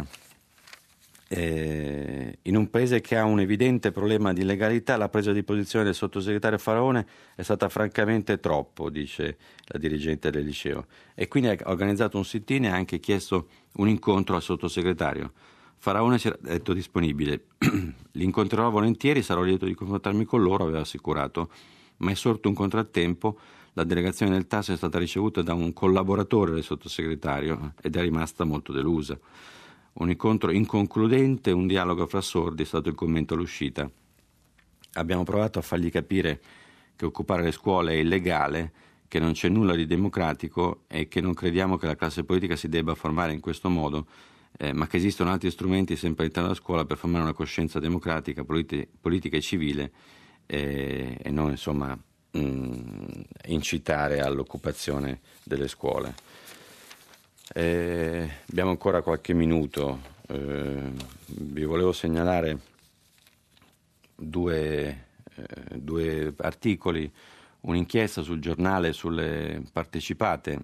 Eh, in un paese che ha un evidente problema di legalità, la presa di posizione del sottosegretario Faraone è stata francamente troppo, dice la dirigente del liceo, e quindi ha organizzato un sit-in e ha anche chiesto un incontro al sottosegretario. Faraone si era detto disponibile. Li incontrerò volentieri, sarò lieto di confrontarmi con loro, aveva assicurato, ma è sorto un contrattempo. La delegazione del Tasso è stata ricevuta da un collaboratore del sottosegretario ed è rimasta molto delusa. Un incontro inconcludente, un dialogo fra sordi è stato il commento all'uscita. Abbiamo provato a fargli capire che occupare le scuole è illegale, che non c'è nulla di democratico e che non crediamo che la classe politica si debba formare in questo modo, eh, ma che esistono altri strumenti sempre all'interno della scuola per formare una coscienza democratica, politi- politica e civile, eh, e non insomma mh, incitare all'occupazione delle scuole. Eh, abbiamo ancora qualche minuto, eh, vi volevo segnalare due, eh, due articoli, un'inchiesta sul giornale sulle partecipate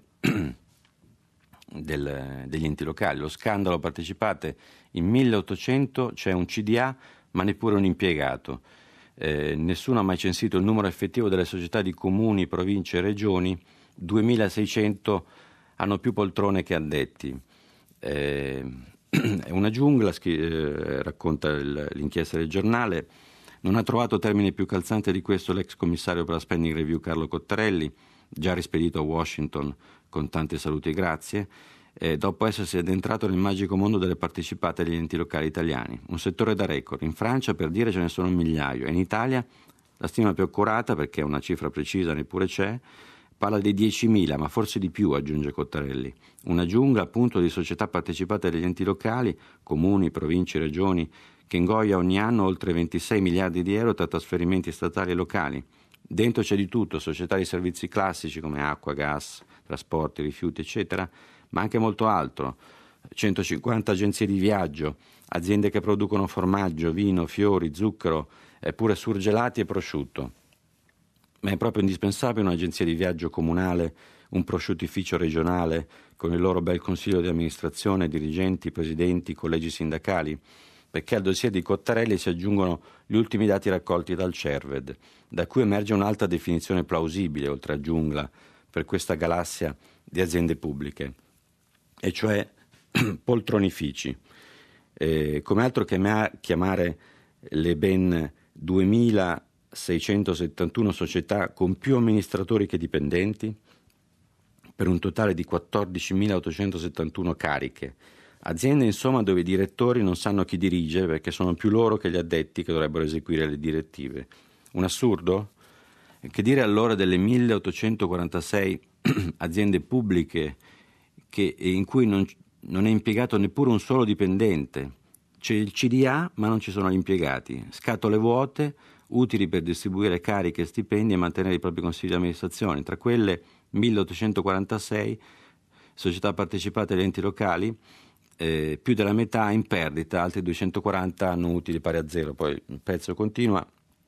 del, degli enti locali, lo scandalo partecipate, in milleottocento c'è un C D A ma neppure un impiegato, eh, nessuno ha mai censito il numero effettivo delle società di comuni, province e regioni, duemilaseicento hanno più poltrone che addetti. Eh, è una giungla, scri- eh, racconta il, l'inchiesta del giornale. Non ha trovato termine più calzante di questo l'ex commissario per la spending review Carlo Cottarelli, già rispedito a Washington con tante saluti e grazie, eh, dopo essersi addentrato nel magico mondo delle partecipate agli enti locali italiani. Un settore da record. In Francia, per dire, ce ne sono un migliaio, e in Italia la stima più accurata, perché una cifra precisa neppure c'è, parla di diecimila, ma forse di più, aggiunge Cottarelli. Una giungla appunto di società partecipate agli enti locali, comuni, province, regioni, che ingoia ogni anno oltre ventisei miliardi di euro tra trasferimenti statali e locali. Dentro c'è di tutto, società di servizi classici come acqua, gas, trasporti, rifiuti, eccetera, ma anche molto altro. centocinquanta agenzie di viaggio, aziende che producono formaggio, vino, fiori, zucchero, eppure surgelati e prosciutto. Ma è proprio indispensabile un'agenzia di viaggio comunale, un prosciuttificio regionale, con il loro bel consiglio di amministrazione, dirigenti, presidenti, collegi sindacali, perché al dossier di Cottarelli si aggiungono gli ultimi dati raccolti dal CERVED, da cui emerge un'altra definizione plausibile, oltre a giungla, per questa galassia di aziende pubbliche, e cioè poltronifici. Eh, come altro che chiamare le ben duemilaseicentosettantuno società con più amministratori che dipendenti, per un totale di quattordicimilaottocentosettantuno cariche. Aziende insomma dove i direttori non sanno chi dirige perché sono più loro che gli addetti che dovrebbero eseguire le direttive. Un assurdo? Che dire allora delle milleottocentoquarantasei aziende pubbliche che, in cui non, non è impiegato neppure un solo dipendente? C'è il C D A ma non ci sono gli impiegati, scatole vuote utili per distribuire cariche e stipendi e mantenere i propri consigli di amministrazione. Tra quelle milleottocentoquarantasei società partecipate agli enti locali, Eh, più della metà in perdita, altri duecentoquaranta hanno utili pari a zero. Poi il pezzo continua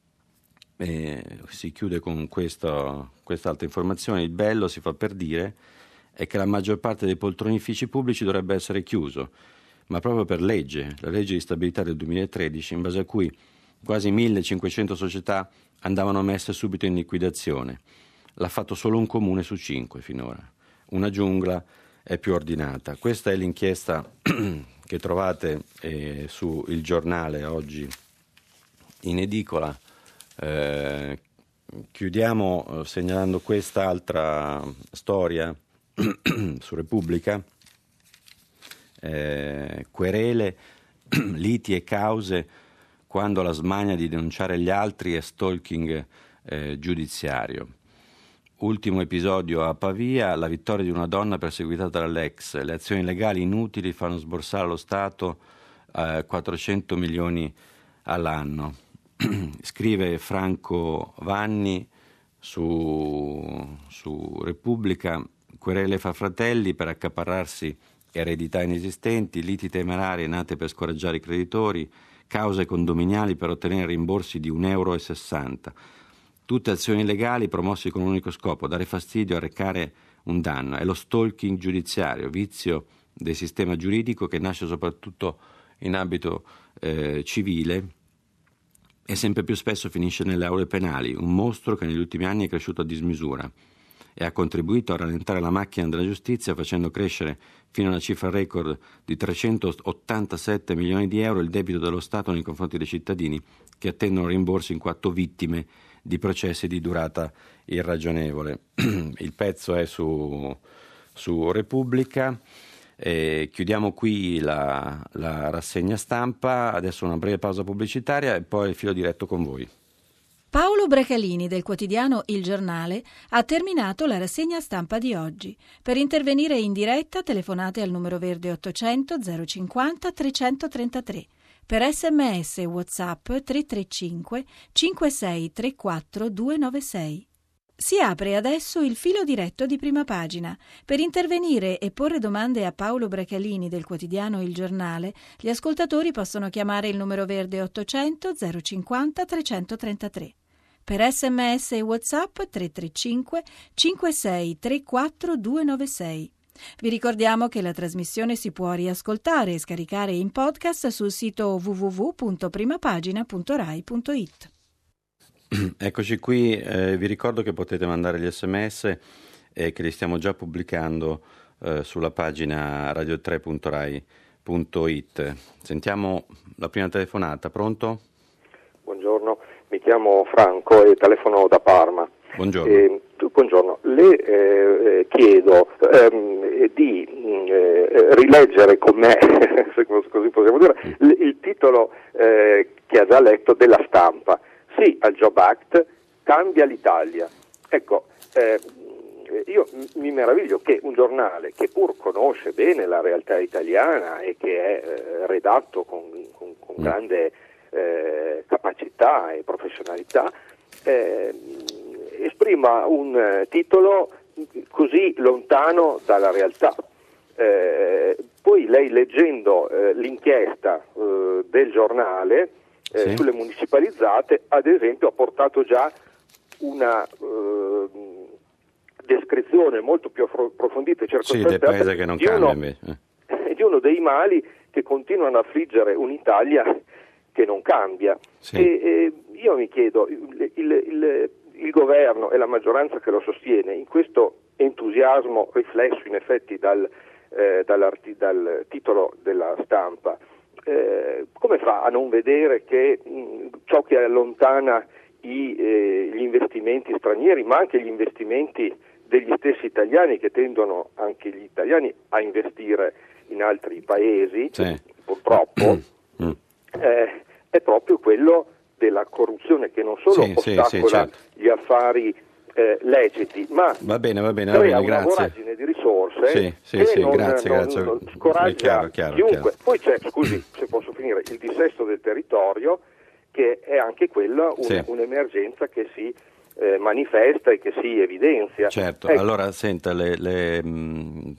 e si chiude con questa altra informazione. Il bello, si fa per dire, è che la maggior parte dei poltronifici pubblici dovrebbe essere chiuso, ma proprio per legge, la legge di stabilità del duemilatredici, in base a cui quasi millecinquecento società andavano messe subito in liquidazione. L'ha fatto solo un comune su cinque finora. Una giungla è più ordinata. Questa è l'inchiesta che trovate eh, su Il Giornale oggi in edicola. Eh, chiudiamo eh, segnalando quest'altra storia su Repubblica. Eh, querele, liti e cause quando la smania di denunciare gli altri è stalking eh, giudiziario. Ultimo episodio a Pavia, la vittoria di una donna perseguitata dall'ex. Le azioni legali inutili fanno sborsare allo Stato eh, quattrocento milioni all'anno. Scrive Franco Vanni su, su Repubblica, querele fra fratelli per accaparrarsi eredità inesistenti, liti temerarie nate per scoraggiare i creditori, cause condominiali per ottenere rimborsi di un euro e sessanta. Tutte azioni legali promosse con un unico scopo, dare fastidio, arrecare un danno. È lo stalking giudiziario, vizio del sistema giuridico che nasce soprattutto in ambito eh, civile e sempre più spesso finisce nelle aule penali, un mostro che negli ultimi anni è cresciuto a dismisura e ha contribuito a rallentare la macchina della giustizia facendo crescere fino a una cifra record di trecentottantasette milioni di euro il debito dello Stato nei confronti dei cittadini che attendono rimborsi in quanto vittime di processi di durata irragionevole. Il pezzo è su, su Repubblica. E chiudiamo qui la, la rassegna stampa, adesso una breve pausa pubblicitaria e poi il filo diretto con voi. Paolo Bracalini del quotidiano Il Giornale ha terminato la rassegna stampa di oggi. Per intervenire in diretta telefonate al numero verde ottocento zero cinquanta trecentotrentatré. Per sms e WhatsApp tre tre cinque cinque sei tre quattro due nove sei. Si apre adesso il filo diretto di Prima Pagina. Per intervenire e porre domande a Paolo Bracalini del quotidiano Il Giornale, gli ascoltatori possono chiamare il numero verde ottocento zero cinquanta trecentotrentatré. Per sms e WhatsApp tre tre cinque cinque sei tre quattro due nove sei. Vi ricordiamo che la trasmissione si può riascoltare e scaricare in podcast sul sito w w w punto primapagina punto rai punto it. Eccoci qui, eh, vi ricordo che potete mandare gli sms e che li stiamo già pubblicando eh, sulla pagina radio tre punto rai punto it. Sentiamo la prima telefonata, pronto? Buongiorno, mi chiamo Franco e telefono da Parma. Buongiorno. Eh, buongiorno, le eh, chiedo ehm, di eh, rileggere con me, se così possiamo dire, mm. il titolo eh, che ha già letto della Stampa. Sì al Job Act, cambia l'Italia. Ecco, eh, io mi meraviglio che un giornale che pur conosce bene la realtà italiana e che è eh, redatto con, con, con mm. grande eh, capacità e professionalità, eh, esprima un eh, titolo così lontano dalla realtà. Eh, poi lei leggendo eh, l'inchiesta eh, del giornale eh, sì. sulle municipalizzate, ad esempio, ha portato già una eh, descrizione molto più approfondita e circostanziata sì, che non di, cambia, uno, eh. di uno dei mali che continuano a affliggere un'Italia che non cambia. Sì. E, e io mi chiedo, il, il, il, il governo e la maggioranza che lo sostiene, in questo entusiasmo riflesso in effetti dal, eh, dal titolo della Stampa, eh, come fa a non vedere che mh, ciò che allontana i, eh, gli investimenti stranieri, ma anche gli investimenti degli stessi italiani, che tendono anche gli italiani a investire in altri paesi, sì. purtroppo, mm. eh, è proprio quello della corruzione, che non solo sì, ostacola sì, sì, certo. gli affari eh, leciti, ma va bene, va bene, crea va bene, una grazie. voragine di risorse sì, sì, che sì, non, grazie, non, grazie. non scoraggia chiaro, chiaro, chiunque. Chiaro. Poi c'è, scusi, se posso finire, il dissesto del territorio, che è anche quella un, sì. un'emergenza che si eh, manifesta e che si evidenzia. Certo, ecco. Allora senta, le, le, mh,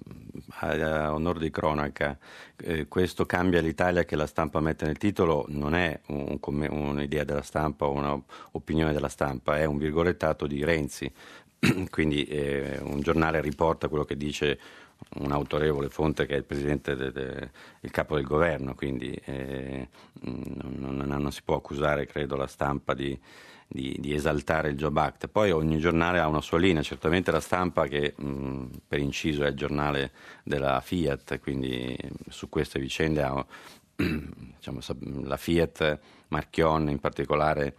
a onor di cronaca, eh, questo cambia l'Italia che la Stampa mette nel titolo non è un, un, un'idea della Stampa o un'opinione della Stampa, è un virgolettato di Renzi, quindi eh, un giornale riporta quello che dice un autorevole fonte che è il presidente, de, de, il capo del governo, quindi eh, non, non si può accusare, credo, la Stampa di, di, di esaltare il Job Act. Poi ogni giornale ha una sua linea, certamente la Stampa, che mh, per inciso è il giornale della Fiat, quindi su queste vicende ha, diciamo, la Fiat, Marchionne in particolare,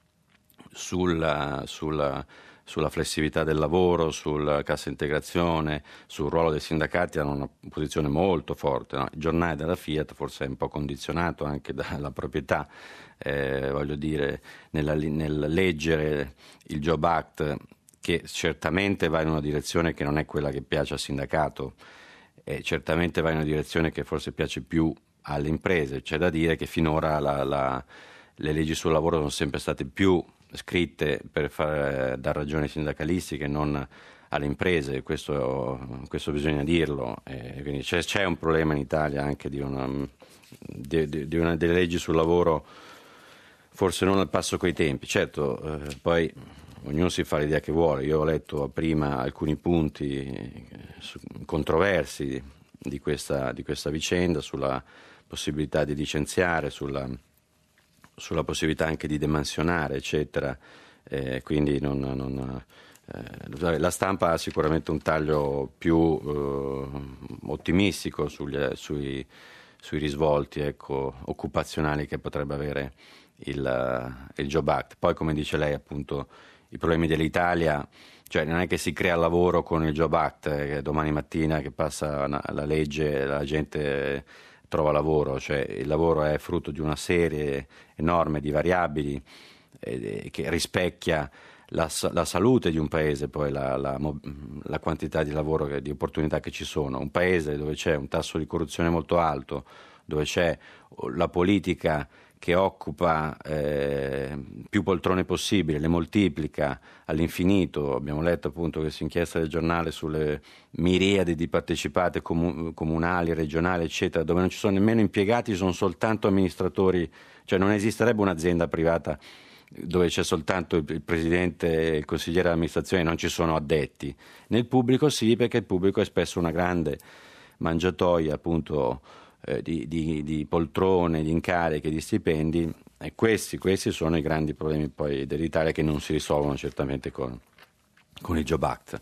sulla, sulla sulla flessibilità del lavoro, sulla cassa integrazione, sul ruolo dei sindacati hanno una posizione molto forte. No? Il giornale della Fiat forse è un po' condizionato anche dalla proprietà, eh, voglio dire, nella, nel leggere il Job Act, che certamente va in una direzione che non è quella che piace al sindacato, e certamente va in una direzione che forse piace più alle imprese. C'è da dire che finora la, la, le leggi sul lavoro sono sempre state più scritte per far dar ragione ai sindacalisti che non alle imprese, questo, questo bisogna dirlo, e quindi c'è, c'è un problema in Italia anche di una, di, di, di una delle leggi sul lavoro forse non al passo coi tempi. Certo, eh, poi ognuno si fa l'idea che vuole. Io ho letto prima alcuni punti controversi di questa, di questa vicenda, sulla possibilità di licenziare, sulla sulla possibilità anche di demansionare, eccetera, eh, quindi non, non, eh, la Stampa ha sicuramente un taglio più eh, ottimistico sugli, sui, sui risvolti, ecco, occupazionali che potrebbe avere il, il Job Act. Poi, come dice lei, appunto, i problemi dell'Italia, cioè non è che si crea lavoro con il Job Act, eh, che domani mattina che passa una, la legge la gente trova lavoro, cioè il lavoro è frutto di una serie enorme di variabili eh, che rispecchia la, la salute di un paese, poi la, la, la quantità di lavoro, che, di opportunità che ci sono. Un paese dove c'è un tasso di corruzione molto alto, dove c'è la politica che occupa eh, più poltrone possibile, le moltiplica all'infinito. Abbiamo letto appunto questa inchiesta del giornale sulle miriadi di partecipate comu- comunali, regionali, eccetera, dove non ci sono nemmeno impiegati, ci sono soltanto amministratori, cioè non esisterebbe un'azienda privata dove c'è soltanto il presidente e il consigliere d'amministrazione, non ci sono addetti. Nel pubblico sì, perché il pubblico è spesso una grande mangiatoia appunto eh, di, di, di poltrone, di incarichi, di stipendi, e questi, questi sono i grandi problemi poi dell'Italia, che non si risolvono certamente con, con il Job Act.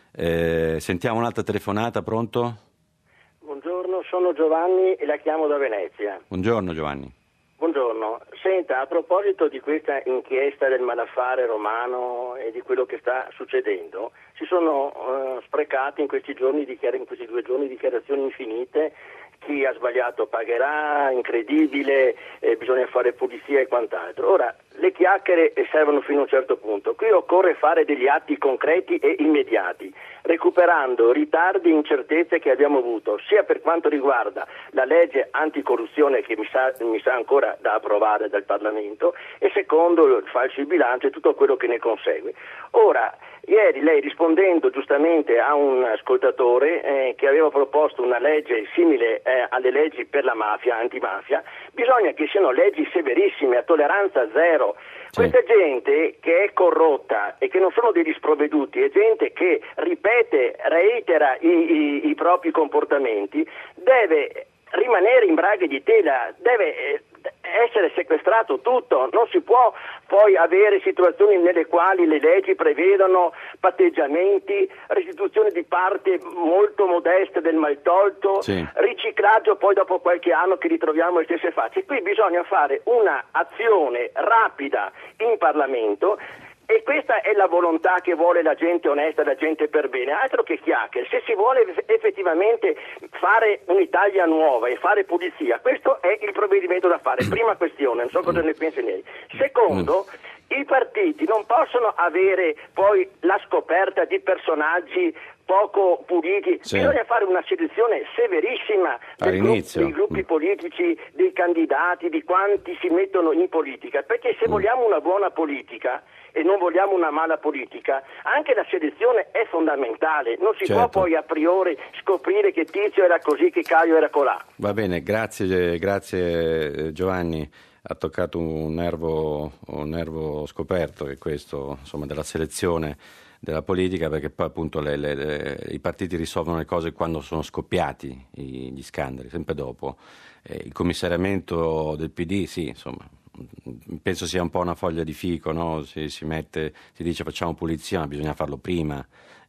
Eh, sentiamo un'altra telefonata, pronto? Buongiorno, sono Giovanni e la chiamo da Venezia. Buongiorno Giovanni. Buongiorno, senta, a proposito di questa inchiesta del malaffare romano e di quello che sta succedendo, si sono uh, sprecate in questi giorni, dichiar- in questi due giorni dichiarazioni infinite: chi ha sbagliato pagherà, incredibile, eh, bisogna fare pulizia e quant'altro. Ora, le chiacchiere servono fino a un certo punto, qui occorre fare degli atti concreti e immediati, recuperando ritardi e incertezze che abbiamo avuto, sia per quanto riguarda la legge anticorruzione, che mi sa, mi sa ancora da approvare dal Parlamento, e secondo il falso in bilancio e tutto quello che ne consegue. Ora, ieri lei, rispondendo giustamente a un ascoltatore eh, che aveva proposto una legge simile eh, alle leggi per la mafia, antimafia, bisogna che siano leggi severissime, a tolleranza zero. Sì. Questa gente che è corrotta e che non sono degli sprovveduti, è gente che ripete, reitera i, i, i propri comportamenti, deve rimanere in braghe di tela, deve eh, essere sequestrato tutto. Non si può poi avere situazioni nelle quali le leggi prevedono patteggiamenti, restituzione di parte molto modeste del maltolto, sì. riciclaggio poi dopo qualche anno che ritroviamo le stesse facce. Qui bisogna fare una azione rapida in Parlamento. E questa è la volontà che vuole la gente onesta, la gente per bene, altro che chiacchiere. Se si vuole effettivamente fare un'Italia nuova e fare pulizia, questo è il provvedimento da fare. Prima questione, non so cosa ne pensi lei. Secondo, i partiti non possono avere poi la scoperta di personaggi poco puliti, sì. Bisogna fare una selezione severissima del gruppo, dei gruppi politici, dei candidati, di quanti si mettono in politica, perché se mm. vogliamo una buona politica e non vogliamo una mala politica, anche la selezione è fondamentale, non si certo. può poi a priori scoprire che Tizio era così, che Caio era colà. Va bene, grazie, grazie Giovanni, ha toccato un nervo, un nervo scoperto, che è questo, insomma, della selezione della politica, perché poi appunto le, le, le, i partiti risolvono le cose quando sono scoppiati i, gli scandali, sempre dopo. Eh, il commissariamento del P D, sì, insomma, penso sia un po' una foglia di fico, no? Si, si mette, si dice facciamo pulizia, ma bisogna farlo prima,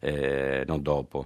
eh, non dopo.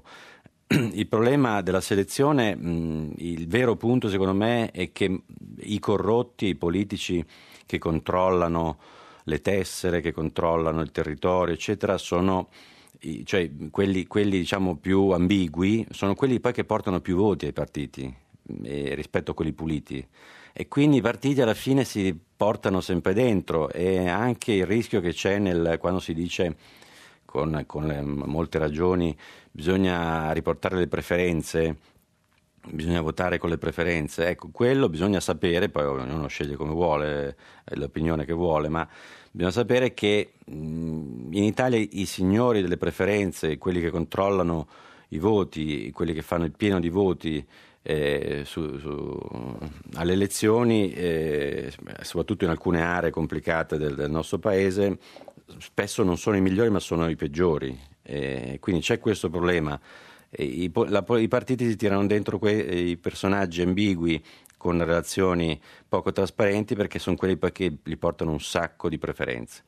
Il problema della selezione, mh, il vero punto secondo me è che i corrotti, i politici che controllano le tessere, che controllano il territorio, eccetera, sono, cioè quelli, quelli diciamo più ambigui, sono quelli poi che portano più voti ai partiti eh, rispetto a quelli puliti. E quindi i partiti alla fine si portano sempre dentro, e anche il rischio che c'è nel, quando si dice con, con le, molte ragioni bisogna riportare le preferenze, bisogna votare con le preferenze, ecco, quello bisogna sapere, poi ognuno sceglie come vuole, l'opinione che vuole, ma bisogna sapere che mh, in Italia i signori delle preferenze, quelli che controllano i voti, quelli che fanno il pieno di voti eh, su, su, alle elezioni, eh, soprattutto in alcune aree complicate del, del nostro paese, spesso non sono i migliori ma sono i peggiori, eh, quindi c'è questo problema. I, la, I partiti si tirano dentro quei i personaggi ambigui con relazioni poco trasparenti, perché sono quelli che gli portano un sacco di preferenze.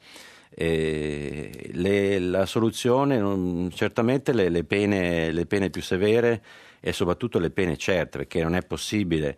E le, la soluzione, non, certamente le, le, pene, le pene più severe e soprattutto le pene certe, perché non è possibile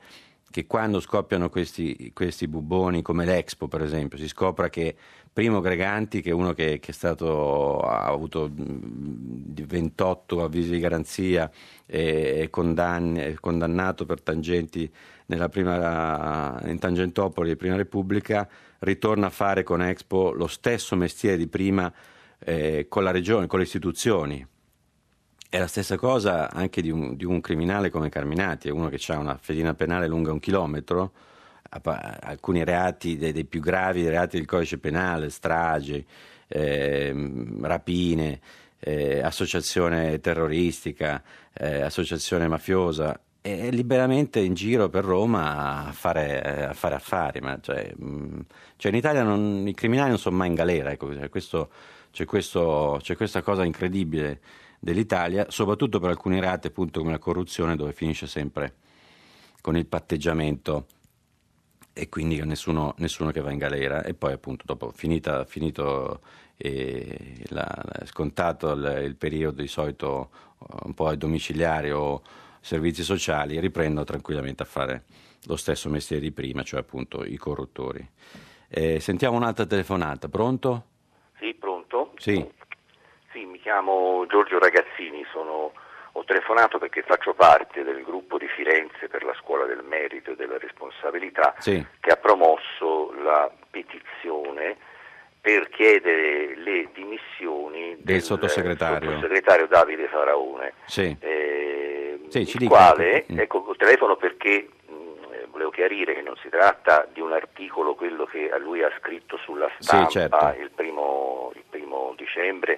che quando scoppiano questi, questi bubboni come l'Expo per esempio, si scopra che Primo Greganti, che è uno che, che è stato, ha avuto ventotto avvisi di garanzia e, e condanne, è condannato per tangenti nella prima, in Tangentopoli, prima Repubblica, ritorna a fare con Expo lo stesso mestiere di prima eh, con la regione, con le istituzioni. È la stessa cosa anche di un, di un criminale come Carminati, è uno che ha una fedina penale lunga un chilometro, alcuni reati dei, dei più gravi reati del codice penale, stragi, eh, rapine, eh, associazione terroristica, eh, associazione mafiosa, e è liberamente in giro per Roma a fare, a fare affari. Ma cioè, mh, cioè in Italia non, i criminali non sono mai in galera, ecco, c'è, questo, c'è, questo, c'è questa cosa incredibile dell'Italia, soprattutto per alcuni reati appunto come la corruzione, dove finisce sempre con il patteggiamento e quindi nessuno, nessuno che va in galera, e poi appunto dopo finita, finito eh, la, scontato il, il periodo di solito un po' ai domiciliari o servizi sociali, riprendono tranquillamente a fare lo stesso mestiere di prima, cioè appunto i corruttori. Eh, sentiamo un'altra telefonata. Pronto? Sì, pronto? Sì. Sì, mi chiamo Giorgio Ragazzini, sono, ho telefonato perché faccio parte del gruppo di Firenze per la scuola del merito e della responsabilità, sì, che ha promosso la petizione per chiedere le dimissioni del, del sottosegretario. sottosegretario Davide Faraone, sì. eh, sì, ci il dica. quale, ecco, telefono perché mh, volevo chiarire che non si tratta di un articolo, quello che a lui ha scritto sulla stampa, sì, certo, il primo, il primo dicembre,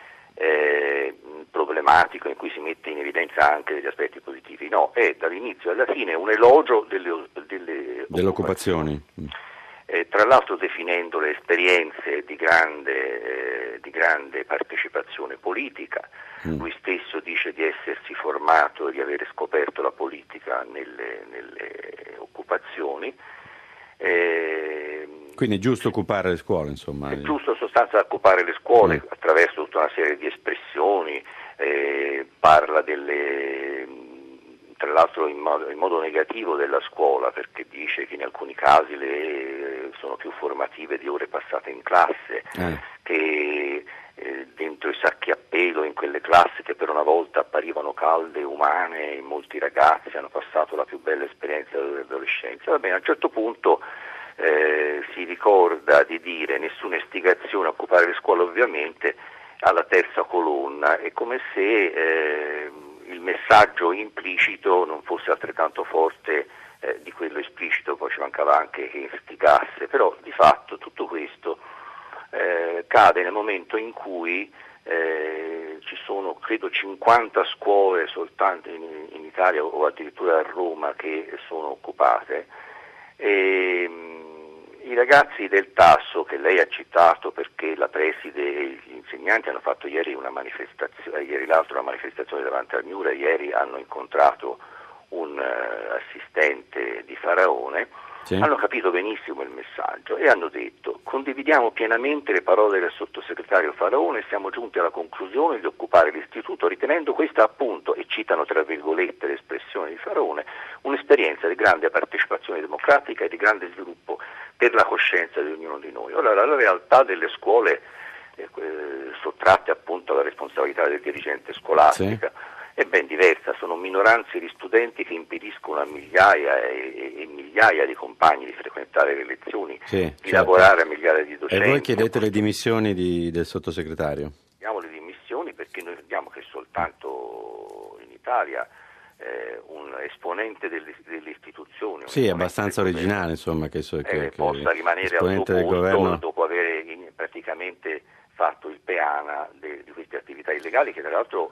Eh, problematico, in cui si mette in evidenza anche degli aspetti positivi. No, è dall'inizio alla fine un elogio delle, delle, delle occupazioni, eh, tra l'altro definendo le esperienze di grande, eh, di grande partecipazione politica. mm. Lui stesso dice di essersi formato e di avere scoperto la politica nelle, nelle occupazioni. Eh, Quindi è giusto occupare le scuole, insomma. È giusto in sostanza occupare le scuole mm. attraverso tutta una serie di espressioni, eh, parla delle, tra l'altro in modo, in modo negativo della scuola, perché dice che in alcuni casi le sono più formative di ore passate in classe, eh. che eh, dentro i sacchi a pelo in quelle classi che per una volta apparivano calde e umane, molti ragazzi hanno passato la più bella esperienza dell'adolescenza. Va bene, a un certo punto Eh, si ricorda di dire nessuna istigazione a occupare le scuole, ovviamente alla terza colonna, è come se eh, il messaggio implicito non fosse altrettanto forte eh, di quello esplicito, poi ci mancava anche che istigasse, però di fatto tutto questo eh, cade nel momento in cui eh, ci sono credo cinquanta scuole soltanto in, in Italia o addirittura a Roma che sono occupate. E, i ragazzi del Tasso che lei ha citato, perché la preside e gli insegnanti hanno fatto ieri una manifestazione, ieri l'altro una manifestazione davanti al Miura, ieri hanno incontrato un uh, assistente di Faraone, sì. hanno capito benissimo il messaggio e hanno detto: condividiamo pienamente le parole del sottosegretario Faraone e siamo giunti alla conclusione di occupare l'istituto ritenendo questa appunto, e citano tra virgolette l'espressione di Faraone, un'esperienza di grande partecipazione democratica e di grande sviluppo per la coscienza di ognuno di noi. Ora, la realtà delle scuole eh, sottratte appunto alla responsabilità del dirigente scolastica sì. è ben diversa, sono minoranze di studenti che impediscono a migliaia e, e migliaia di compagni di frequentare le lezioni, sì, di certo. lavorare a migliaia di docenti. E voi chiedete le dimissioni di, del sottosegretario? Chiediamo le dimissioni perché noi vediamo che soltanto in Italia Eh, un esponente delle, delle istituzioni, sì, è abbastanza originale, insomma, che, so, che, eh, che possa rimanere al suo posto governo... dopo aver in, praticamente fatto il peana de, di queste attività illegali che tra l'altro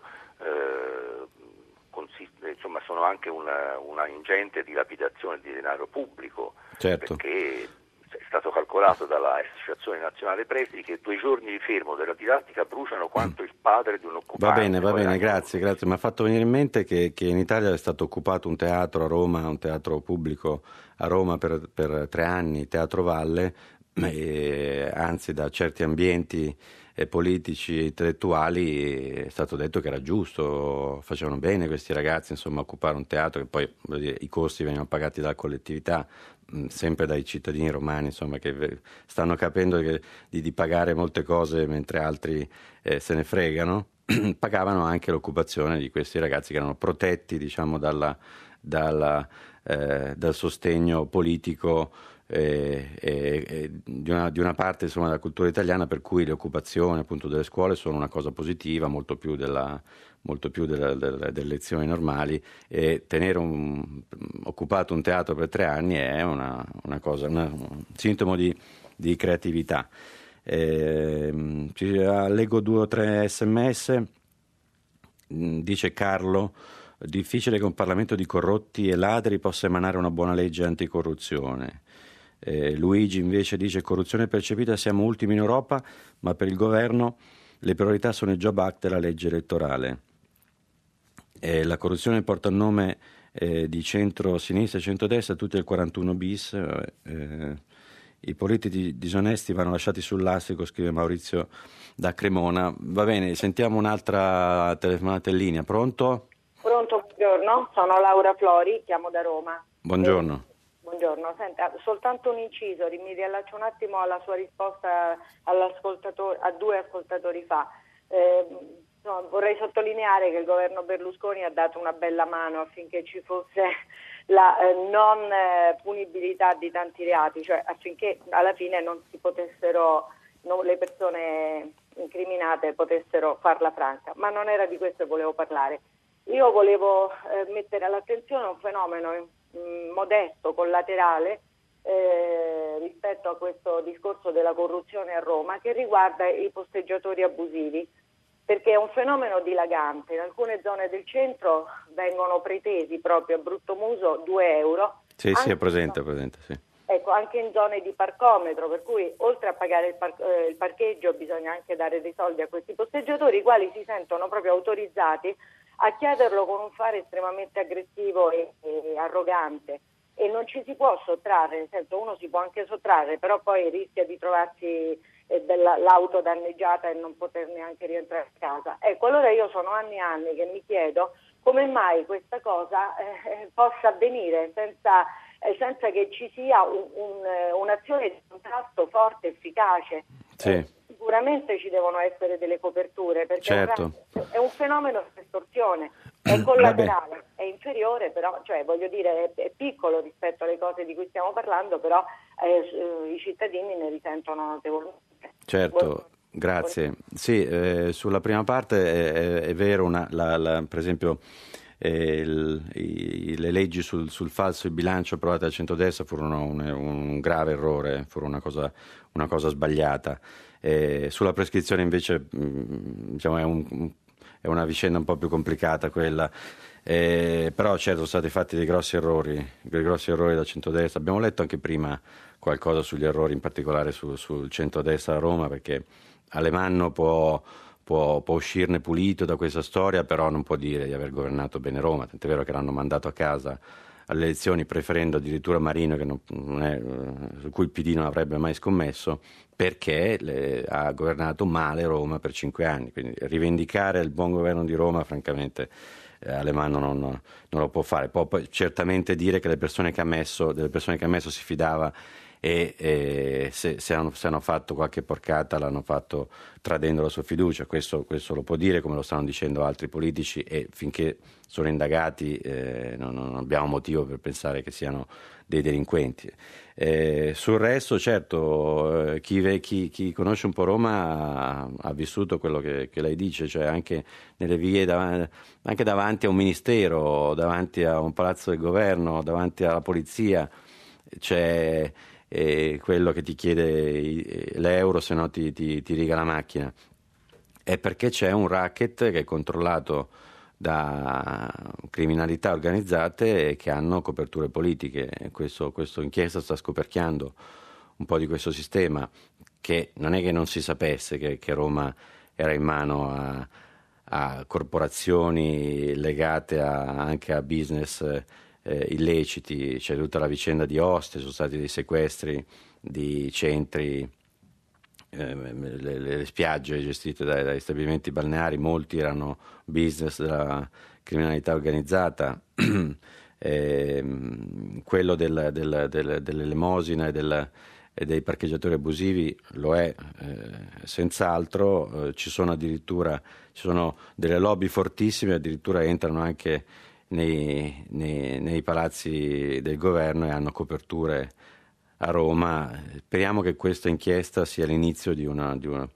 eh, consiste, insomma, sono anche una, una ingente dilapidazione di denaro pubblico, certo. perché è stato calcolato dall'Associazione Nazionale Presidi che due giorni di fermo della didattica bruciano quanto il padre di un occupante. Va bene, va bene, grazie, grazie. Mi ha fatto venire in mente che, che in Italia è stato occupato un teatro a Roma, un teatro pubblico a Roma per, per tre anni, Teatro Valle, e, anzi da certi ambienti eh, politici e intellettuali è stato detto che era giusto, facevano bene questi ragazzi, insomma, occupare un teatro, che poi voglio dire, i costi venivano pagati dalla collettività, mh, sempre dai cittadini romani, insomma, che stanno capendo che, di, di pagare molte cose mentre altri eh, se ne fregano. Pagavano anche l'occupazione di questi ragazzi che erano protetti, diciamo, dalla, dalla, eh, dal sostegno politico eh, eh, eh, di, una, di una parte, insomma, della cultura italiana, per cui le occupazioni, appunto, delle scuole sono una cosa positiva, molto più della, molto più della, della, delle lezioni normali, e tenere un, occupato un teatro per tre anni è una, una cosa, una, un sintomo di, di creatività. Eh, ci, leggo due o tre sms. Dice Carlo: difficile che un Parlamento di corrotti e ladri possa emanare una buona legge anticorruzione. eh, Luigi invece dice: corruzione percepita, siamo ultimi in Europa, ma per il governo le priorità sono il Job Act e la legge elettorale. eh, la corruzione porta il nome eh, di centro-sinistra e centrodestra, tutti il quarantuno bis. eh, I politici disonesti vanno lasciati sul lastrico, scrive Maurizio da Cremona. Va bene, sentiamo un'altra telefonata in linea. Pronto? Pronto, buongiorno, sono Laura Flori, chiamo da Roma. Buongiorno. Eh, buongiorno, senta, soltanto un inciso, mi riallaccio un attimo alla sua risposta all'ascoltatore, a due ascoltatori fa. Eh, no, vorrei sottolineare che il governo Berlusconi ha dato una bella mano affinché ci fosse la eh, non eh, punibilità di tanti reati, cioè affinché alla fine non si potessero, non, le persone incriminate potessero farla franca, ma non era di questo che volevo parlare. Io volevo eh, mettere all'attenzione un fenomeno mh, modesto, collaterale, eh, rispetto a questo discorso della corruzione a Roma, che riguarda i posteggiatori abusivi, perché è un fenomeno dilagante. In alcune zone del centro vengono pretesi proprio a brutto muso due euro. Sì, sì, è presente, è presente, sì. Ecco, anche in zone di parcometro, per cui oltre a pagare il, par- eh, il parcheggio bisogna anche dare dei soldi a questi posteggiatori, i quali si sentono proprio autorizzati a chiederlo con un fare estremamente aggressivo e, e arrogante, e non ci si può sottrarre, nel senso, uno si può anche sottrarre, però poi rischia di trovarsi dell'auto danneggiata e non poter neanche rientrare a casa. Ecco, allora io sono anni e anni che mi chiedo come mai questa cosa eh, possa avvenire senza, eh, senza che ci sia un, un, un'azione di contrasto forte, efficace. Sì. Eh, sicuramente ci devono essere delle coperture, perché certo. è un fenomeno di estorsione, è collaterale, è inferiore, però, cioè voglio dire, è, è piccolo rispetto alle cose di cui stiamo parlando, però eh, i cittadini ne risentono notevolmente. Certo, Buon... grazie. Sì, eh, sulla prima parte è, è vero, una, la, la, per esempio eh, il, i, le leggi sul, sul falso in bilancio approvate dal centrodestra furono un, un grave errore, furono una cosa, una cosa sbagliata. Eh, sulla prescrizione invece mh, diciamo, è, un, è una vicenda un po' più complicata quella. Eh, però certo sono stati fatti dei grossi errori, dei grossi errori da centrodestra. Abbiamo letto anche prima qualcosa sugli errori, in particolare su, sul centrodestra a Roma, perché Alemanno può, può, può uscirne pulito da questa storia, però non può dire di aver governato bene Roma, tant'è vero che l'hanno mandato a casa alle elezioni, preferendo addirittura Marino, che non, non è, su cui il P D non avrebbe mai scommesso, perché le, ha governato male Roma per cinque anni. Quindi rivendicare il buon governo di Roma, francamente, eh, Alemanno non, non lo può fare. Può poi certamente dire che le persone che ha messo, delle persone che ha messo si fidava, e, e se, se, hanno, se hanno fatto qualche porcata l'hanno fatto tradendo la sua fiducia. Questo, questo lo può dire, come lo stanno dicendo altri politici, e finché sono indagati eh, non, non abbiamo motivo per pensare che siano dei delinquenti. Eh, sul resto, certo, eh, chi, chi, chi conosce un po' Roma ha, ha vissuto quello che, che lei dice, cioè anche nelle vie, dav- anche davanti a un ministero, davanti a un palazzo del governo, davanti alla polizia, c'è e quello che ti chiede l'euro, se no ti, ti, ti riga la macchina. È perché c'è un racket che è controllato da criminalità organizzate che hanno coperture politiche. Questo, questo inchiesta sta scoperchiando un po' di questo sistema, che non è che non si sapesse che, che Roma era in mano a, a corporazioni legate a, anche a business eh, illeciti, c'è tutta la vicenda di Ostia, sono stati dei sequestri di centri, eh, le, le spiagge gestite dai, dagli stabilimenti balneari, molti erano business della criminalità organizzata. eh, quello del, del, del, dell'elemosina e, del, e dei parcheggiatori abusivi lo è eh, senz'altro. Eh, ci sono addirittura ci sono delle lobby fortissime, addirittura entrano anche nei, nei, nei palazzi del governo e hanno coperture a Roma. Speriamo che questa inchiesta sia l'inizio di una, di una,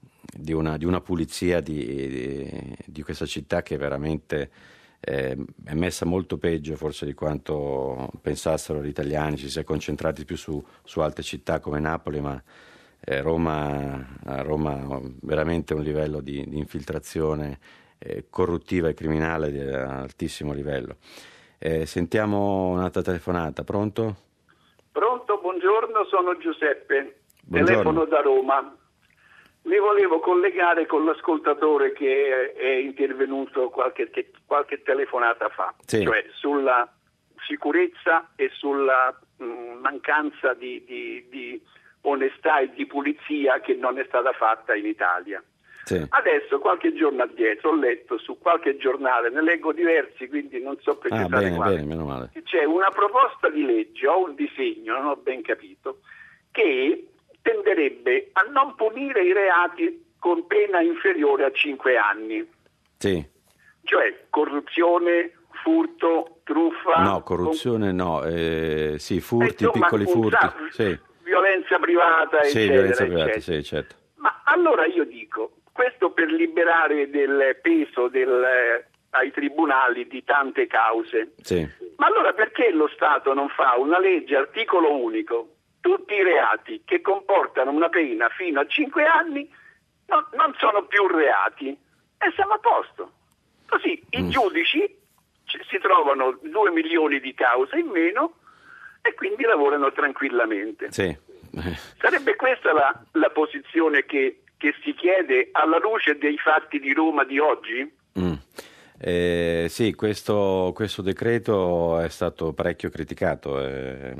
di una, di una pulizia di, di, di questa città che veramente eh, è messa molto peggio forse di quanto pensassero gli italiani. Ci si è concentrati più su, su altre città come Napoli, ma eh, Roma, a Roma ha veramente un livello di, di infiltrazione eh, corruttiva e criminale di altissimo livello. Eh, sentiamo un'altra telefonata. Pronto? Pronto, buongiorno, sono Giuseppe, Buongiorno. Telefono da Roma. Mi volevo collegare con l'ascoltatore che è intervenuto qualche, qualche telefonata fa, sì. Cioè sulla sicurezza e sulla mh, mancanza di, di, di onestà e di pulizia che non è stata fatta in Italia. Sì. Adesso, qualche giorno addietro, ho letto su qualche giornale, ne leggo diversi, quindi non so precisare ah, bene, quale. bene, meno male. C'è una proposta di legge o un disegno, non ho ben capito, che tenderebbe a non punire i reati con pena inferiore a cinque anni. Sì. Cioè corruzione, furto, truffa. No, corruzione con... no, eh, sì, furti, Insomma, piccoli furti. Sa- sì. Violenza privata, sì, eccetera, violenza privata, eccetera. sì, certo. Ma allora io dico, questo per liberare del peso del, eh, ai tribunali di tante cause. Sì. Ma allora perché lo Stato non fa una legge articolo unico? Tutti i reati che comportano una pena fino a cinque anni non, non sono più reati e siamo a posto. Così i mm. giudici c- si trovano due milioni di cause in meno e quindi lavorano tranquillamente. Sì. Sarebbe questa la, la posizione che, che si chiede alla luce dei fatti di Roma di oggi? Mm. Eh, sì, questo, questo decreto è stato parecchio criticato. Eh,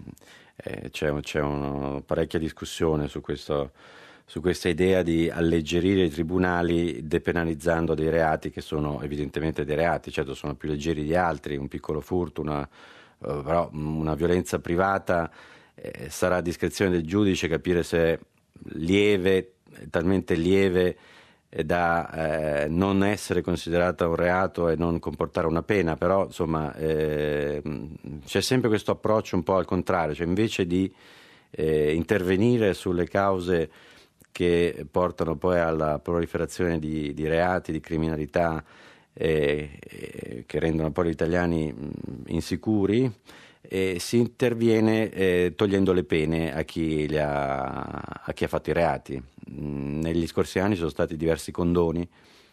eh, c'è c'è una parecchia discussione su, questo, su questa idea di alleggerire i tribunali depenalizzando dei reati che sono evidentemente dei reati, certo sono più leggeri di altri, un piccolo furto, una, uh, però una violenza privata eh, sarà a discrezione del giudice capire se è lieve, talmente lieve da eh, non essere considerata un reato e non comportare una pena, però insomma eh, c'è sempre questo approccio un po' al contrario, cioè invece di eh, intervenire sulle cause che portano poi alla proliferazione di, di reati, di criminalità eh, eh, che rendono poi gli italiani mh, insicuri, e si interviene eh, togliendo le pene a chi, li ha, a chi ha fatto i reati. Mm, negli scorsi anni sono stati diversi condoni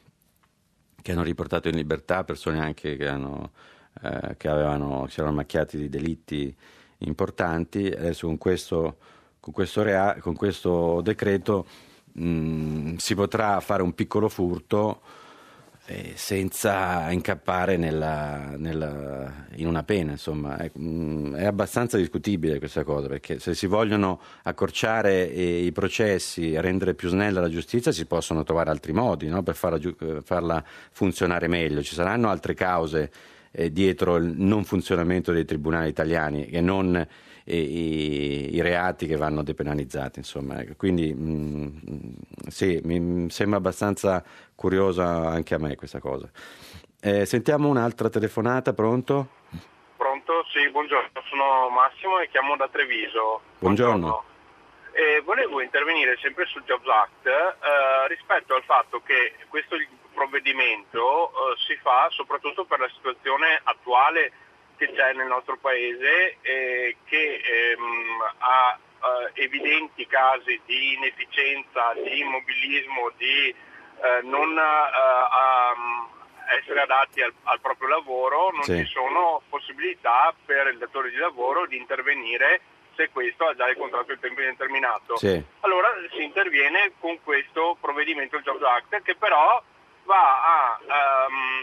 che hanno riportato in libertà persone anche che, hanno, eh, che avevano, si erano macchiati di delitti importanti. Adesso con questo, con questo, rea, con questo decreto mh, si potrà fare un piccolo furto eh, senza incappare nella, nella, in una pena, insomma. È, mh, è abbastanza discutibile questa cosa, perché se si vogliono accorciare eh, i processi e rendere più snella la giustizia si possono trovare altri modi, no? Per farla, farla funzionare meglio. Ci saranno altre cause eh, dietro il non funzionamento dei tribunali italiani e non eh, i, i reati che vanno depenalizzati, insomma. Quindi mh, sì, mi sembra abbastanza curiosa anche a me questa cosa. Eh, sentiamo un'altra telefonata. Pronto? Pronto? Sì, buongiorno, sono Massimo e chiamo da Treviso. Buongiorno. Buongiorno. Eh, volevo intervenire sempre sul Jobs Act eh, rispetto al fatto che questo provvedimento eh, si fa soprattutto per la situazione attuale che c'è nel nostro paese e che ehm, ha eh, evidenti casi di inefficienza, di immobilismo, di eh, non eh, um, essere adatti al, al proprio lavoro, non sì. ci sono possibilità per il datore di lavoro di intervenire se questo ha già il contratto di tempo indeterminato. Sì. Allora si interviene con questo provvedimento, il Jobs Act, che però va a um,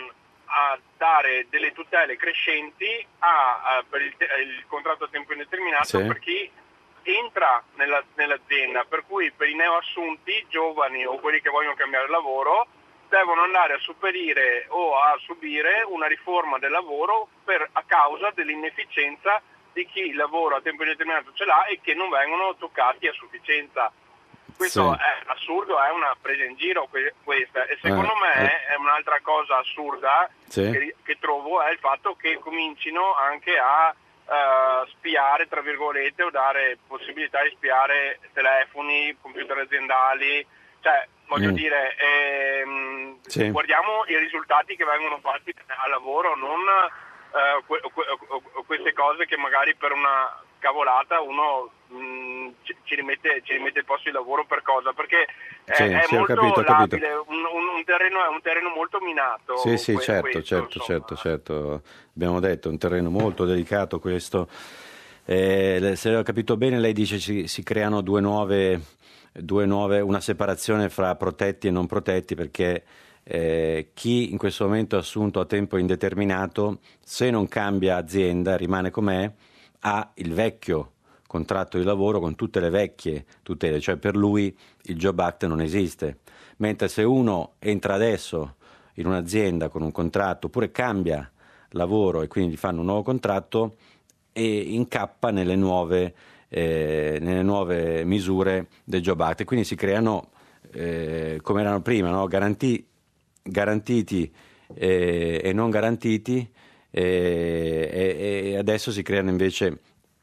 a dare delle tutele crescenti a, a, per il, il contratto a tempo indeterminato, sì, per chi entra nella, nell'azienda, per cui per i neoassunti giovani o quelli che vogliono cambiare lavoro devono andare a superire o a subire una riforma del lavoro per, a causa dell'inefficienza di chi il lavoro a tempo indeterminato ce l'ha e che non vengono toccati a sufficienza. Questo sì, è assurdo, è una presa in giro que- questa, e secondo eh, me eh. è un'altra cosa assurda Sì. che, che trovo è il fatto che comincino anche a uh, spiare, tra virgolette, o dare possibilità di spiare telefoni, computer aziendali, cioè voglio Mm. dire, ehm, Sì. guardiamo i risultati che vengono fatti al lavoro, non uh, que- que- queste cose che magari per una cavolata uno mh, ci, ci rimette ci rimette il posto di lavoro per cosa, perché è, Sì, è sì, ho molto capito, ho capito. labile, un, un, un terreno è un terreno molto minato. Sì, sì, que- certo, questo, certo, insomma. certo, certo. Abbiamo detto, è un terreno molto delicato questo. Eh, se ho capito bene, lei dice si, si creano due nuove, due nuove, una separazione fra protetti e non protetti, perché eh, chi in questo momento è assunto a tempo indeterminato, se non cambia azienda, rimane com'è, ha il vecchio contratto di lavoro con tutte le vecchie tutele, cioè per lui il Job Act non esiste. Mentre se uno entra adesso in un'azienda con un contratto oppure cambia lavoro e quindi gli fanno un nuovo contratto, e incappa nelle nuove, eh, nelle nuove misure del Job Act, e quindi si creano eh, come erano prima, no? Garanti, garantiti eh, e non garantiti, eh, e, e adesso si creano invece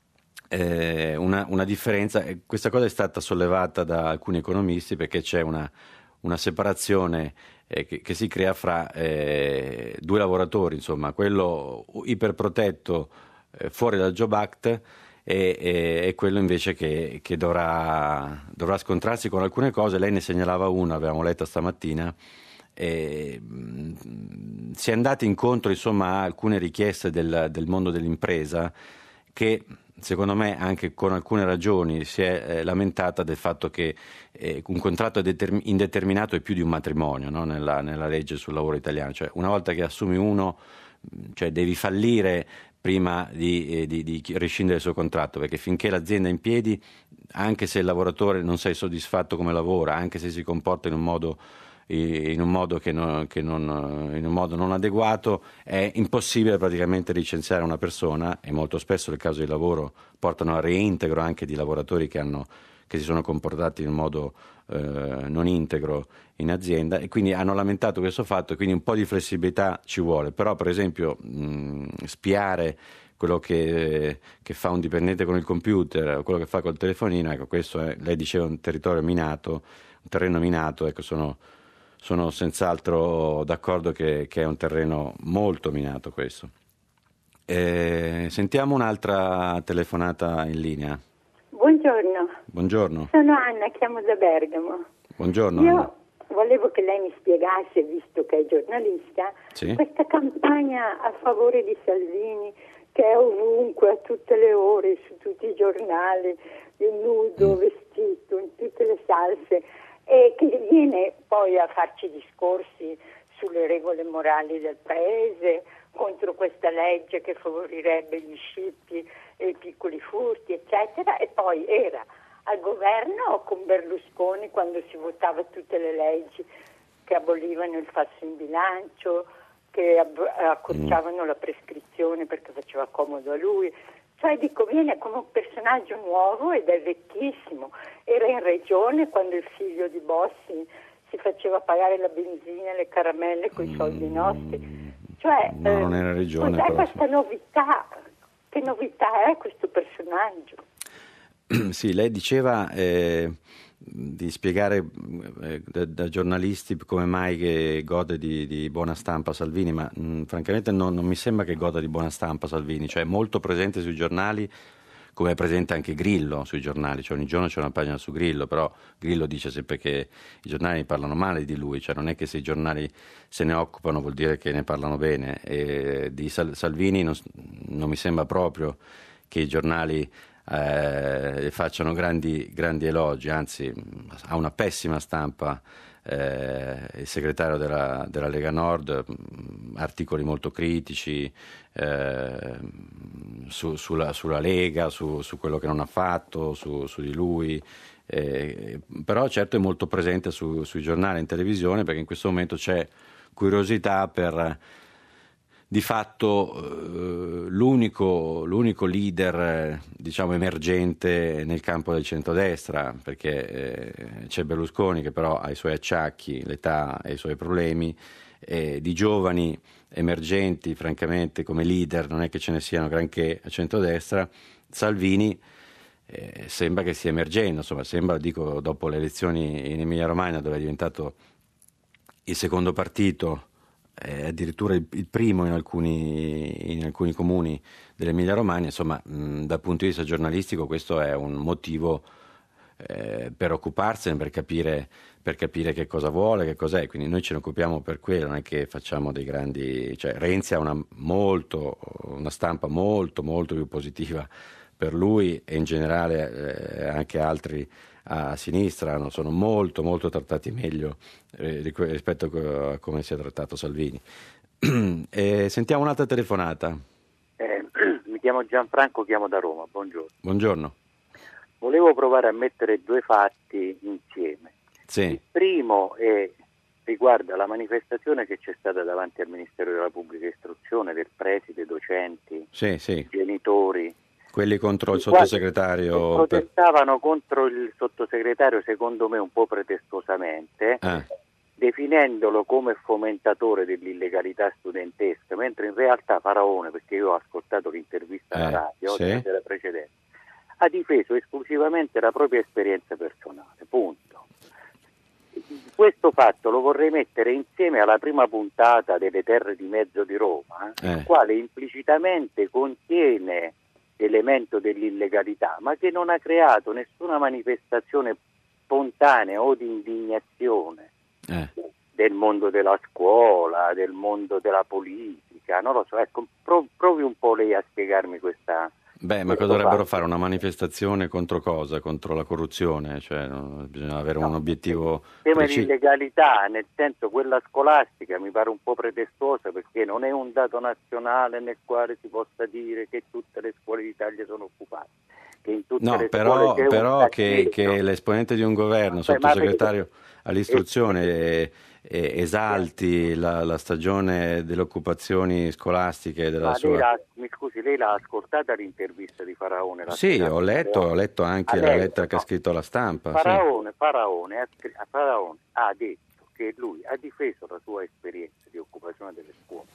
eh, una, una differenza. Questa cosa è stata sollevata da alcuni economisti, perché c'è una, una separazione eh, che, che si crea fra eh, due lavoratori, insomma, quello iperprotetto eh, fuori dal Job Act e, e, e quello invece che, che dovrà, dovrà scontrarsi con alcune cose. Lei ne segnalava una, avevamo letto stamattina. E, mh, si è andati incontro, insomma, a alcune richieste del, del mondo dell'impresa, che secondo me anche con alcune ragioni si è eh, lamentata del fatto che eh, un contratto determ- indeterminato è più di un matrimonio, no? nella, nella legge sul lavoro italiano, cioè una volta che assumi uno, cioè devi fallire prima di, eh, di, di rescindere il suo contratto, perché finché l'azienda è in piedi, anche se il lavoratore non sei soddisfatto come lavora, anche se si comporta in un modo in un modo che non, che non, in un modo non adeguato, è impossibile praticamente licenziare una persona, e molto spesso le cause di lavoro portano al reintegro anche di lavoratori che, hanno, che si sono comportati in modo eh, non integro in azienda, e quindi hanno lamentato questo fatto, e quindi un po' di flessibilità ci vuole. Però per esempio mh, spiare quello che, che fa un dipendente con il computer, quello che fa col telefonino, ecco, questo è, lei diceva, un territorio minato, un terreno minato, ecco, sono Sono senz'altro d'accordo che, che è un terreno molto minato questo. Eh, sentiamo un'altra telefonata in linea. Buongiorno. Buongiorno. Sono Anna, chiamo da Bergamo. Buongiorno. Io Anna. volevo che lei mi spiegasse, visto che è giornalista, Sì? questa campagna a favore di Salvini, che è ovunque, a tutte le ore, su tutti i giornali, nudo, mm. vestito, in tutte le salse, e che viene poi a farci discorsi sulle regole morali del paese, contro questa legge che favorirebbe gli scippi e i piccoli furti, eccetera, e poi era al governo con Berlusconi quando si votava tutte le leggi che abolivano il falso in bilancio, che ab- accorciavano la prescrizione perché faceva comodo a lui. Cioè dico, viene come un personaggio nuovo ed è vecchissimo. Era in regione quando il figlio di Bossi si faceva pagare la benzina e le caramelle con i soldi nostri. Cioè, no, eh, non era regione, cos'è però, questa sì. novità? Che novità è questo personaggio? Sì, lei diceva eh, di spiegare eh, da, da giornalisti come mai che gode di, di buona stampa Salvini, ma mh, francamente non, non mi sembra che goda di buona stampa Salvini, cioè è molto presente sui giornali, come è presente anche Grillo sui giornali, cioè ogni giorno c'è una pagina su Grillo, però Grillo dice sempre che i giornali parlano male di lui, cioè non è che se i giornali se ne occupano vuol dire che ne parlano bene, e di Sal- Salvini non, non mi sembra proprio che i giornali Eh, facciano grandi, grandi elogi, anzi ha una pessima stampa eh, il segretario della, della Lega Nord, articoli molto critici eh, su, sulla, sulla Lega, su, su quello che non ha fatto, su, su di lui. Eh, però certo è molto presente su, sui giornali, in televisione, perché in questo momento c'è curiosità per di fatto eh, l'unico, l'unico leader eh, diciamo emergente nel campo del centrodestra, perché eh, c'è Berlusconi che però ha i suoi acciacchi, l'età e i suoi problemi, e di giovani emergenti francamente come leader non è che ce ne siano granché a centrodestra. Salvini eh, sembra che stia emergendo, insomma sembra, dico, dopo le elezioni in Emilia Romagna dove è diventato il secondo partito, eh, addirittura il, il primo in alcuni, in alcuni comuni dell'Emilia Romagna, insomma mh, dal punto di vista giornalistico questo è un motivo eh, per occuparsene, per capire, per capire che cosa vuole, che cos'è, quindi noi ce ne occupiamo per quello, non è che facciamo dei grandi, cioè Renzi ha una, molto, una stampa molto molto più positiva per lui e in generale eh, anche altri a sinistra no, sono molto molto trattati meglio eh, rispetto a come si è trattato Salvini. E sentiamo un'altra telefonata. Eh, mi chiamo Gianfranco, chiamo da Roma, buongiorno. Buongiorno. Volevo provare a mettere due fatti insieme. Sì. Il primo è, riguarda la manifestazione che c'è stata davanti al Ministero della Pubblica Istruzione del preside, docenti, sì, sì. genitori. Quelli contro il sottosegretario. Protestavano contro il sottosegretario, secondo me un po' pretestuosamente, ah. definendolo come fomentatore dell'illegalità studentesca, mentre in realtà Faraone, perché io ho ascoltato l'intervista alla eh, radio sì. della precedente, ha difeso esclusivamente la propria esperienza personale, punto. Questo fatto lo vorrei mettere insieme alla prima puntata delle Terre di Mezzo di Roma, eh. il quale implicitamente contiene elemento dell'illegalità, ma che non ha creato nessuna manifestazione spontanea o di indignazione eh. del mondo della scuola, del mondo della politica, non lo so, ecco, prov- provi un po' lei a spiegarmi questa. Beh, ma cosa dovrebbero fare? Una manifestazione contro cosa? Contro la corruzione? Cioè, no, bisogna avere no, un obiettivo il tema preciso. di illegalità, nel senso quella scolastica, mi pare un po' pretestuosa perché non è un dato nazionale nel quale si possa dire che tutte le scuole d'Italia sono occupate. Che in tutte no, le però, scuole però che, che l'esponente di un governo, Beh, sottosegretario all'istruzione, eh, eh, esalti la, la stagione delle occupazioni scolastiche della ma sua... lei l'ha, mi scusi, lei l'ha ascoltata l'intervista di Faraone? Sì, ho letto, ho letto anche la lettera che ha scritto alla stampa. Faraone, sì. Faraone, ha, Faraone ha detto che lui ha difeso la sua esperienza di occupazione delle scuole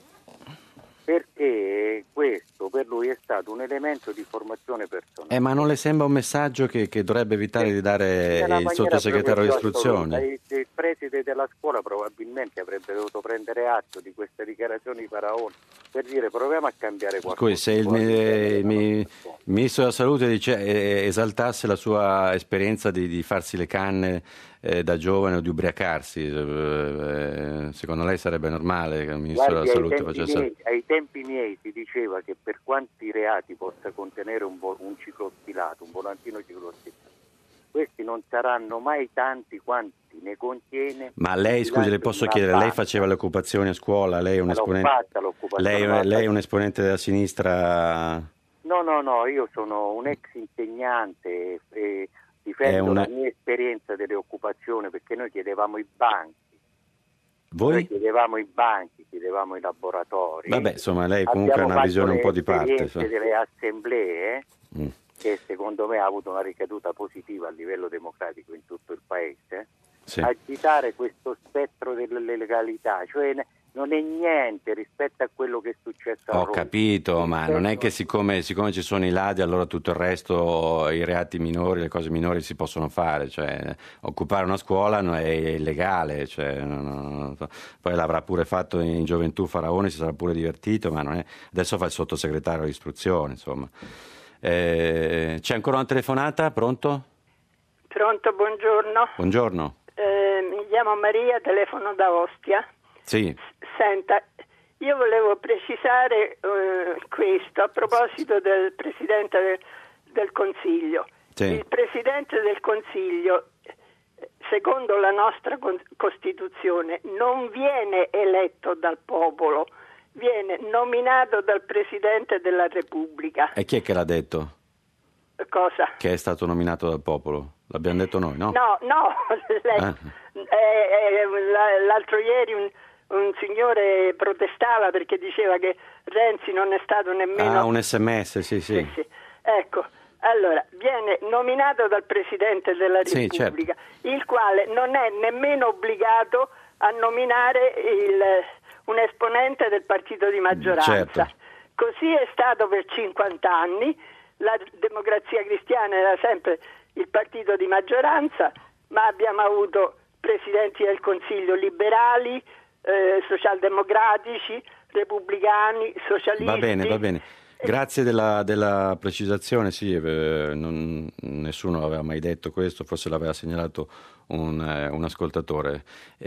perché questo per lui è stato un elemento di formazione personale. Eh, ma non le sembra un messaggio che, che dovrebbe evitare sì. di dare il sottosegretario all'istruzione? Il, il preside della scuola probabilmente avrebbe dovuto prendere atto di queste dichiarazioni di Faraone per dire proviamo a cambiare qualcosa. Scusi, se il, il, il ministro della salute dice, eh, esaltasse la sua esperienza di, di farsi le canne eh, da giovane o di ubriacarsi, eh, secondo lei sarebbe normale che il ministro Guardi, della salute facesse... Miei, ai tempi miei si diceva che per quanti reati possa contenere un, vo- un ciclostilato, un volantino ciclostilato, questi non saranno mai tanti quanti ne contiene. Ma lei, scusi, le posso chiedere, banca. Lei faceva le occupazioni a scuola, lei è un esponente, fatta l'occupazione, lei, lei è un esponente della sinistra? No, no, no, io sono un ex insegnante e, e difendo una... la mia esperienza delle occupazioni perché noi chiedevamo i banchi. Voi? Noi chiedevamo i banchi, chiedevamo i laboratori. Vabbè, insomma, lei comunque ha una visione un po' di parte. Abbiamo delle assemblee mm. che secondo me ha avuto una ricaduta positiva a livello democratico in tutto il paese. Sì. Agitare questo spettro dell'illegalità, cioè non è niente rispetto a quello che è successo a Roma. Ho capito, ma non è che siccome, siccome ci sono i ladri allora tutto il resto, i reati minori, le cose minori si possono fare, cioè occupare una scuola non è illegale, cioè, no, no, no. Poi l'avrà pure fatto in gioventù Faraone, si sarà pure divertito, ma non è... adesso fa il sottosegretario all'istruzione, insomma. Eh, c'è ancora una telefonata? Pronto? Pronto, buongiorno. Buongiorno. Eh, mi chiamo Maria, telefono da Ostia. Sì. Senta, io volevo precisare eh, questo a proposito del Presidente del, del Consiglio. Sì. Il Presidente del Consiglio secondo la nostra Costituzione non viene eletto dal popolo, viene nominato dal Presidente della Repubblica. E chi è che l'ha detto? Cosa? Che è stato nominato dal popolo? L'abbiamo detto noi, no? No, no. Lei, ah. eh, eh, l'altro ieri un, un signore protestava perché diceva che Renzi non è stato nemmeno... Ah, un sms, sì, sì. sì, sì. Ecco, allora, viene nominato dal Presidente della Repubblica, sì, certo. il quale non è nemmeno obbligato a nominare il, un esponente del partito di maggioranza. Certo. Così è stato per cinquanta anni. La Democrazia Cristiana era sempre il partito di maggioranza, ma abbiamo avuto presidenti del Consiglio liberali, eh, socialdemocratici, repubblicani, socialisti. Va bene, va bene. Grazie della, della precisazione, sì, eh, non, nessuno aveva mai detto questo, forse l'aveva segnalato un, eh, un ascoltatore.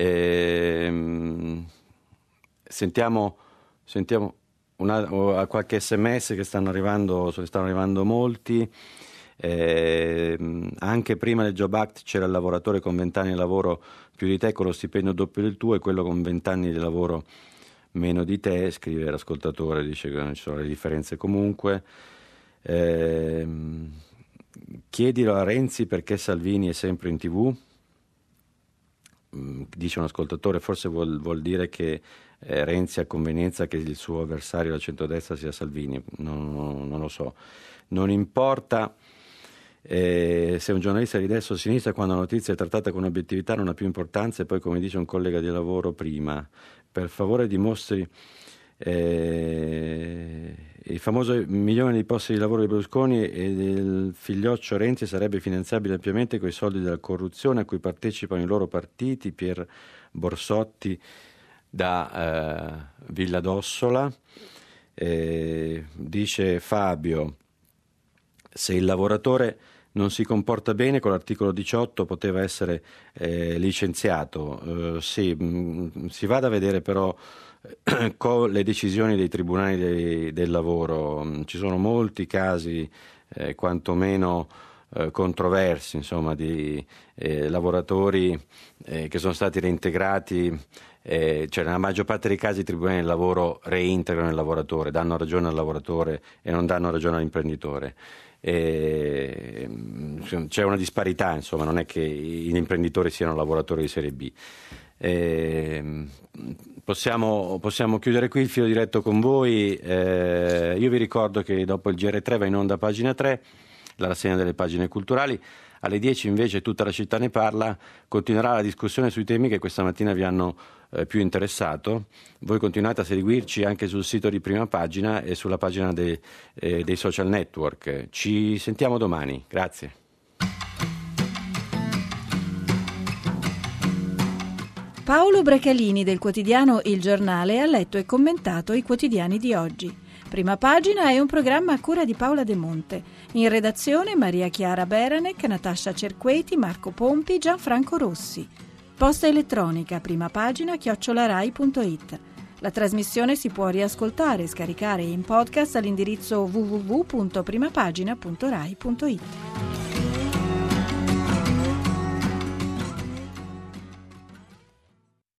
E, sentiamo, sentiamo una, qualche sms che stanno arrivando, stanno arrivando molti. Eh, anche prima del Job Act c'era il lavoratore con vent'anni di lavoro più di te con lo stipendio doppio del tuo e quello con vent'anni di lavoro meno di te, scrive l'ascoltatore, dice che non ci sono le differenze comunque. Eh, chiedilo a Renzi perché Salvini è sempre in tv. Dice un ascoltatore, forse vuol, vuol dire che eh, Renzi ha convenienza che il suo avversario alla centrodestra sia Salvini, non, non, non lo so. Non importa eh, se un giornalista di destra o sinistra, quando la notizia è trattata con obiettività non ha più importanza, e poi, come dice un collega di lavoro prima, per favore dimostri eh, il famoso milione di posti di lavoro di Berlusconi e del figlioccio Renzi sarebbe finanziabile ampiamente con i soldi della corruzione a cui partecipano i loro partiti, Pier Borsotti da eh, Villa d'Ossola. Eh, dice Fabio, se il lavoratore non si comporta bene con l'articolo diciotto poteva essere eh, licenziato. Eh, sì, mh, si vada a vedere però eh, con le decisioni dei tribunali dei, del lavoro. Ci sono molti casi eh, quantomeno eh, controversi, insomma, di eh, lavoratori eh, che sono stati reintegrati. Eh, cioè nella maggior parte dei casi i tribunali del lavoro reintegrano il lavoratore, danno ragione al lavoratore e non danno ragione all'imprenditore. E c'è una disparità, insomma, non è che gli imprenditori siano lavoratori di serie B. E possiamo, possiamo chiudere qui il filo diretto con voi. Eh, io vi ricordo che dopo il G R tre va in onda a Pagina tre, la rassegna delle pagine culturali. Alle dieci invece Tutta la città ne parla, continuerà la discussione sui temi che questa mattina vi hanno eh, più interessato. Voi continuate a seguirci anche sul sito di Prima Pagina e sulla pagina de, eh, dei social network. Ci sentiamo domani, grazie. Paolo Bracalini del quotidiano Il Giornale ha letto e commentato i quotidiani di oggi. Prima Pagina è un programma a cura di Paola De Monte. In redazione Maria Chiara Beranec, Natascia Cerqueti, Marco Pompi, Gianfranco Rossi. Posta elettronica primapagina chiocciola rai punto it. La trasmissione si può riascoltare e scaricare in podcast all'indirizzo w w w punto primapagina punto rai punto it.